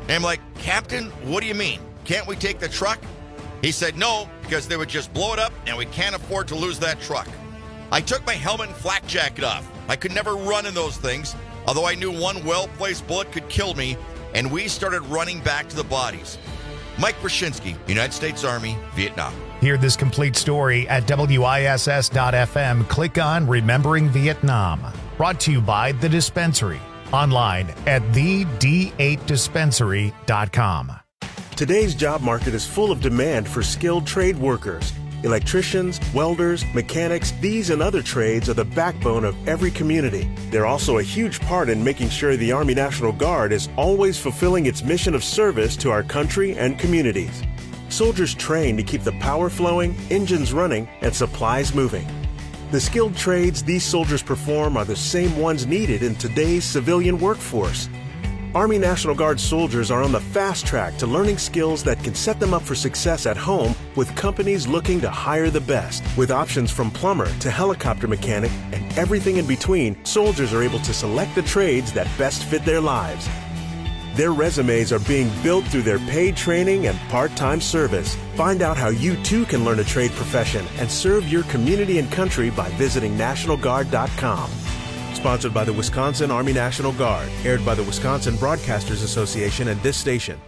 And I'm like, Captain, what do you mean? Can't we take the truck? He said no, because they would just blow it up and we can't afford to lose that truck. I took my helmet and flak jacket off. I could never run in those things, although I knew one well-placed bullet could kill me, and we started running back to the bodies. Mike Brzezinski, United States Army, Vietnam. Hear this complete story at W I S S dot F M. Click on Remembering Vietnam. Brought to you by The Dispensary. Online at the D eight dispensary dot com. Today's job market is full of demand for skilled trade workers. Electricians, welders, mechanics, these and other trades are the backbone of every community. They're also a huge part in making sure the Army National Guard is always fulfilling its mission of service to our country and communities. Soldiers train to keep the power flowing, engines running, and supplies moving. The skilled trades these soldiers perform are the same ones needed in today's civilian workforce. Army National Guard soldiers are on the fast track to learning skills that can set them up for success at home with companies looking to hire the best. With options from plumber to helicopter mechanic and everything in between, soldiers are able to select the trades that best fit their lives. Their resumes are being built through their paid training and part-time service. Find out how you too can learn a trade profession and serve your community and country by visiting National Guard dot com. Sponsored by the Wisconsin Army National Guard. Aired by the Wisconsin Broadcasters Association and this station.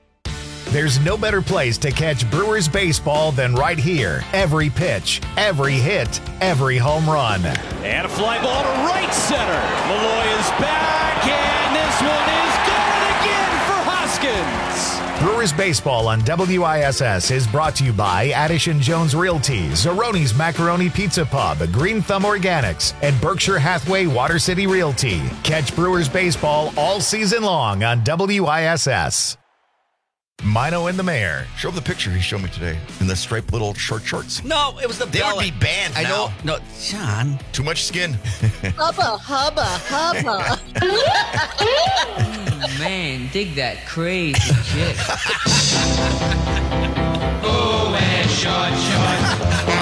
There's no better place to catch Brewers baseball than right here. Every pitch, every hit, every home run. And a fly ball to right center. Malloy is back, and this one is good again for Hoskins. Brewers baseball on W I S S is brought to you by Addish and Jones Realty, Zeroni's Macaroni Pizza Pub, Green Thumb Organics, and Berkshire Hathaway Water City Realty. Catch Brewers baseball all season long on W I S S. Mino and the Mayor. Show him the picture he showed me today in the striped little short shorts. No, it was the They belly. would be banned I now. know. No, Sean. Too much skin. Hubba, hubba, hubba. Oh, man, dig that crazy chick. Oh, and short shorts.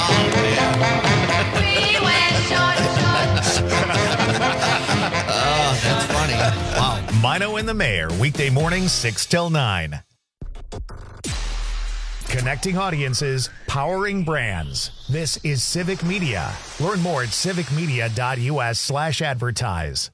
We wear short shorts. Oh, that's funny. Wow. Mino and the Mayor, weekday mornings, six till nine. Connecting audiences, powering brands. This is Civic Media. Learn more at civicmedia.us slash advertise.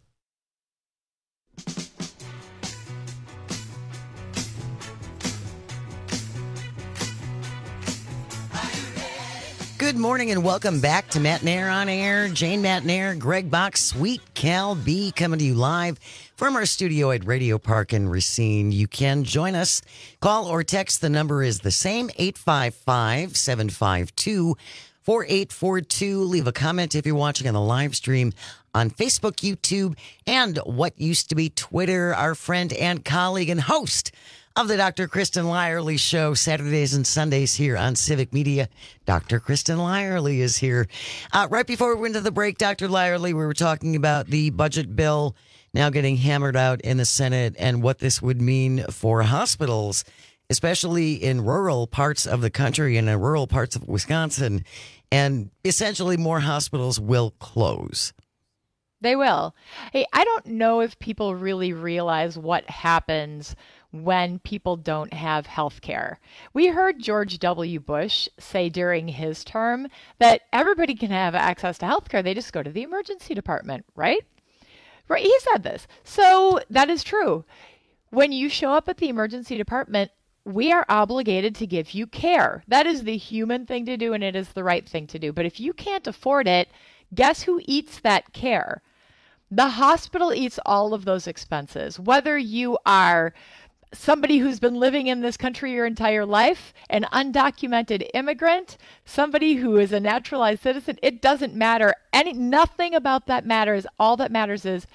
Good morning and welcome back to Matt Nair on Air. Jane Matt Nair, Greg Box, Sweet Cal B coming to you live from our studio at Radio Park in Racine. You can join us. Call or text. The number is the same, eight five five, seven five two, four eight four two. Leave a comment if you're watching on the live stream on Facebook, YouTube, and what used to be Twitter. Our friend and colleague and host of the Doctor Kristen Lyerly Show, Saturdays and Sundays here on Civic Media. Doctor Kristen Lyerly is here. Uh, right before we went to the break, Doctor Lyerly, we were talking about the budget bill now getting hammered out in the Senate and what this would mean for hospitals, especially in rural parts of the country and in rural parts of Wisconsin. And essentially more hospitals will close. They will. Hey, I don't know if people really realize what happens when people don't have health care. We heard George W. Bush say during his term that everybody can have access to health care. They just go to the emergency department, right? Right. He said this. So that is true. When you show up at the emergency department, we are obligated to give you care. That is the human thing to do, and it is the right thing to do. But if you can't afford it, guess who eats that care? The hospital eats all of those expenses. Whether you are somebody who's been living in this country your entire life, an undocumented immigrant, somebody who is a naturalized citizen, it doesn't matter. Any, nothing about that matters. All that matters is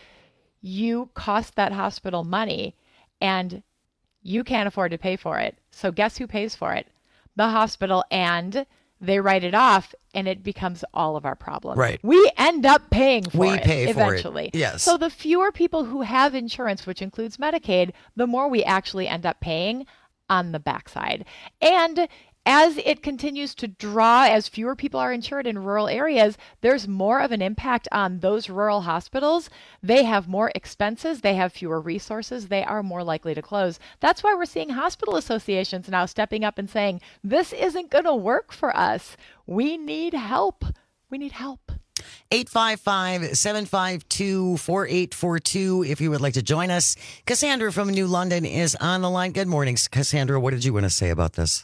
you cost that hospital money and you can't afford to pay for it. So guess who pays for it? The hospital, and they write it off, and it becomes all of our problems. Right. We end up paying for we it pay eventually. For it. Yes. So the fewer people who have insurance, which includes Medicaid, the more we actually end up paying on the backside. And as it continues to draw, as fewer people are insured in rural areas, there's more of an impact on those rural hospitals. They have more expenses. They have fewer resources. They are more likely to close. That's why we're seeing hospital associations now stepping up and saying, this isn't going to work for us. We need help. We need help. eight five five, seven five two, four eight four two if you would like to join us. Cassandra from New London is on the line. Good morning, Cassandra. What did you want to say about this?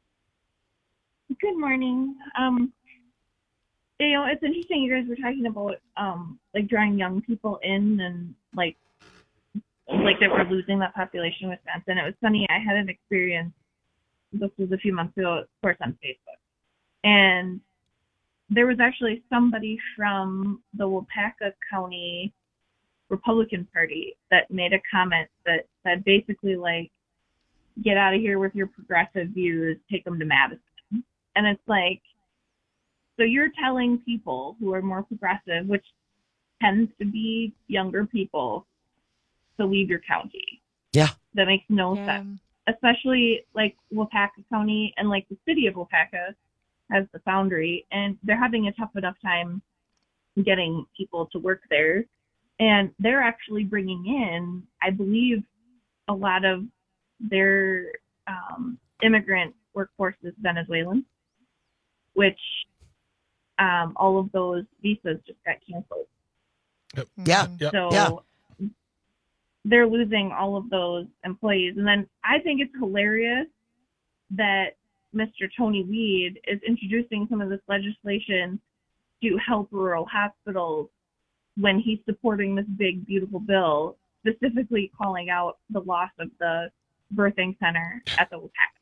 Good morning. Um, you know, it's interesting you guys were talking about um, like drawing young people in and like like that we're losing that population in Wisconsin. It was funny. I had an experience. This was a few months ago, of course, on Facebook, and there was actually somebody from the Waupaca County Republican Party that made a comment that said basically like, get out of here with your progressive views, take them to Madison. And it's like, so you're telling people who are more progressive, which tends to be younger people, to leave your county. Yeah. That makes no Yeah. sense. Especially like Waupaca County and like the city of Waupaca has the foundry, and they're having a tough enough time getting people to work there. And they're actually bringing in, I believe, a lot of their um, immigrant workforce is Venezuelan, which um, all of those visas just got canceled. Yep. Yeah. Yep. So Yeah. they're losing all of those employees. And then I think it's hilarious that Mister Tony Weed is introducing some of this legislation to help rural hospitals when he's supporting this big, beautiful bill, specifically calling out the loss of the birthing center at the Waupaca.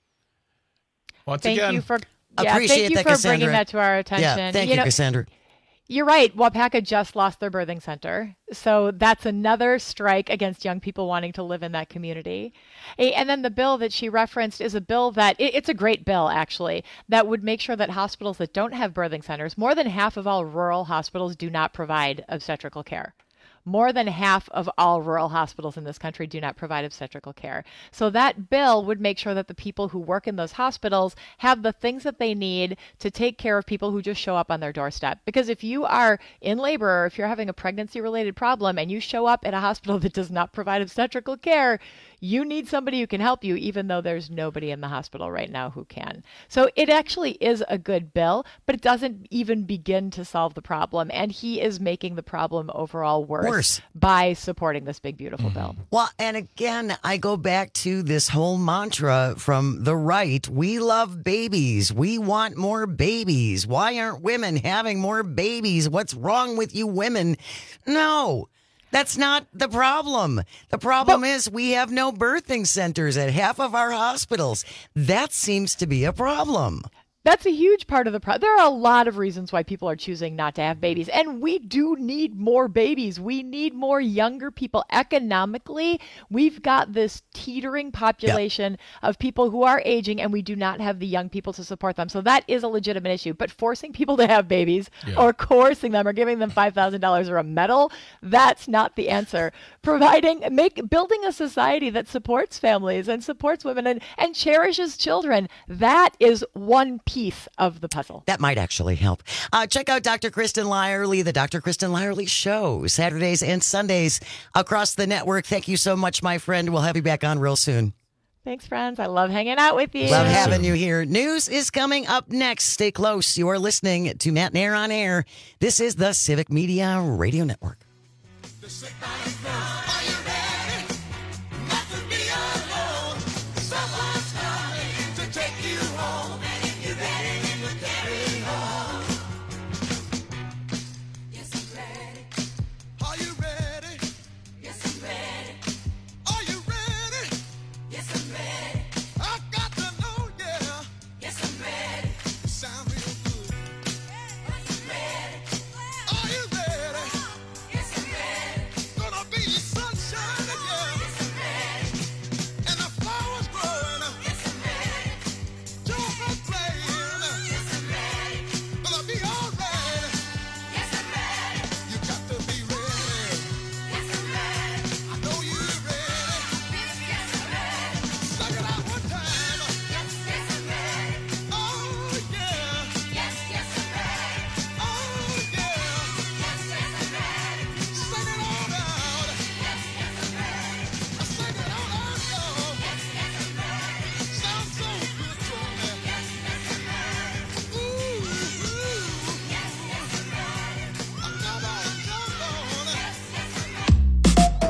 Once Thank again, you for yeah, Appreciate thank you that, for Cassandra. bringing that to our attention. Yeah, thank you, know, Cassandra. You're right. Waupaca just lost their birthing center. So that's another strike against young people wanting to live in that community. A- And then the bill that she referenced is a bill that, it- it's a great bill, actually, that would make sure that hospitals that don't have birthing centers, more than half of all rural hospitals do not provide obstetrical care. More than half of all rural hospitals in this country do not provide obstetrical care. So that bill would make sure that the people who work in those hospitals have the things that they need to take care of people who just show up on their doorstep. Because if you are in labor or if you're having a pregnancy-related problem and you show up at a hospital that does not provide obstetrical care, you need somebody who can help you, even though there's nobody in the hospital right now who can. So it actually is a good bill, but it doesn't even begin to solve the problem. And he is making the problem overall worse, Worse. by supporting this big, beautiful bill. Well, and again, I go back to this whole mantra from the right. We love babies. We want more babies. Why aren't women having more babies? What's wrong with you women? No. That's not the problem. The problem but, is we have no birthing centers at half of our hospitals. That seems to be a problem. That's a huge part of the problem. There are a lot of reasons why people are choosing not to have babies. And we do need more babies. We need more younger people. Economically, we've got this teetering population yep. of people who are aging, and we do not have the young people to support them. So that is a legitimate issue. But forcing people to have babies yeah. or coercing them or giving them five thousand dollars or a medal, that's not the answer. Providing, make, building a society that supports families and supports women and, and cherishes children, that is one piece piece of the puzzle. That might actually help. Uh, check out Doctor Kristen Lyerly, the Doctor Kristen Lyerly Show, Saturdays and Sundays across the network. Thank you so much, my friend. We'll have you back on real soon. Thanks, friends. I love hanging out with you. Love having you here. News is coming up next. Stay close. You are listening to Matt Nair on Air. This is the Civic Media Radio Network. Are you ready? Yes, I'm ready. Gonna be so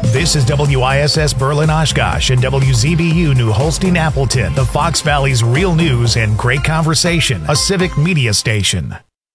This is W I S S Berlin Oshkosh and W Z B U New Holstein Appleton, the Fox Valley's real news and great conversation, a civic media station.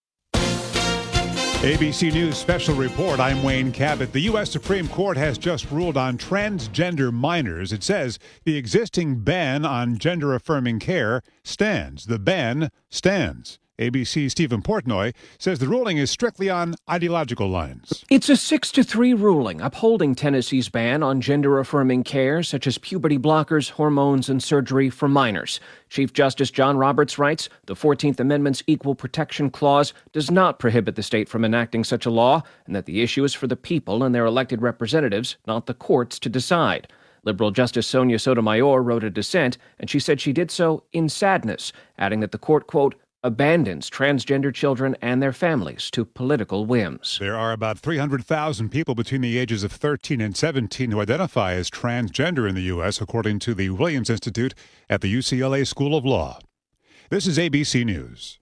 A B C News Special Report. I'm Wayne Cabot. The U S Supreme Court has just ruled on transgender minors. It says the existing ban on gender-affirming care stands. The ban stands. A B C's Stephen Portnoy says the ruling is strictly on ideological lines. It's a six to three ruling upholding Tennessee's ban on gender-affirming care, such as puberty blockers, hormones, and surgery for minors. Chief Justice John Roberts writes, the fourteenth Amendment's Equal Protection Clause does not prohibit the state from enacting such a law, and that the issue is for the people and their elected representatives, not the courts, to decide. Liberal Justice Sonia Sotomayor wrote a dissent, and she said she did so in sadness, adding that the court, quote, abandons transgender children and their families to political whims. There are about three hundred thousand people between the ages of thirteen and seventeen who identify as transgender in the U S, according to the Williams Institute at the U C L A School of Law. This is A B C News.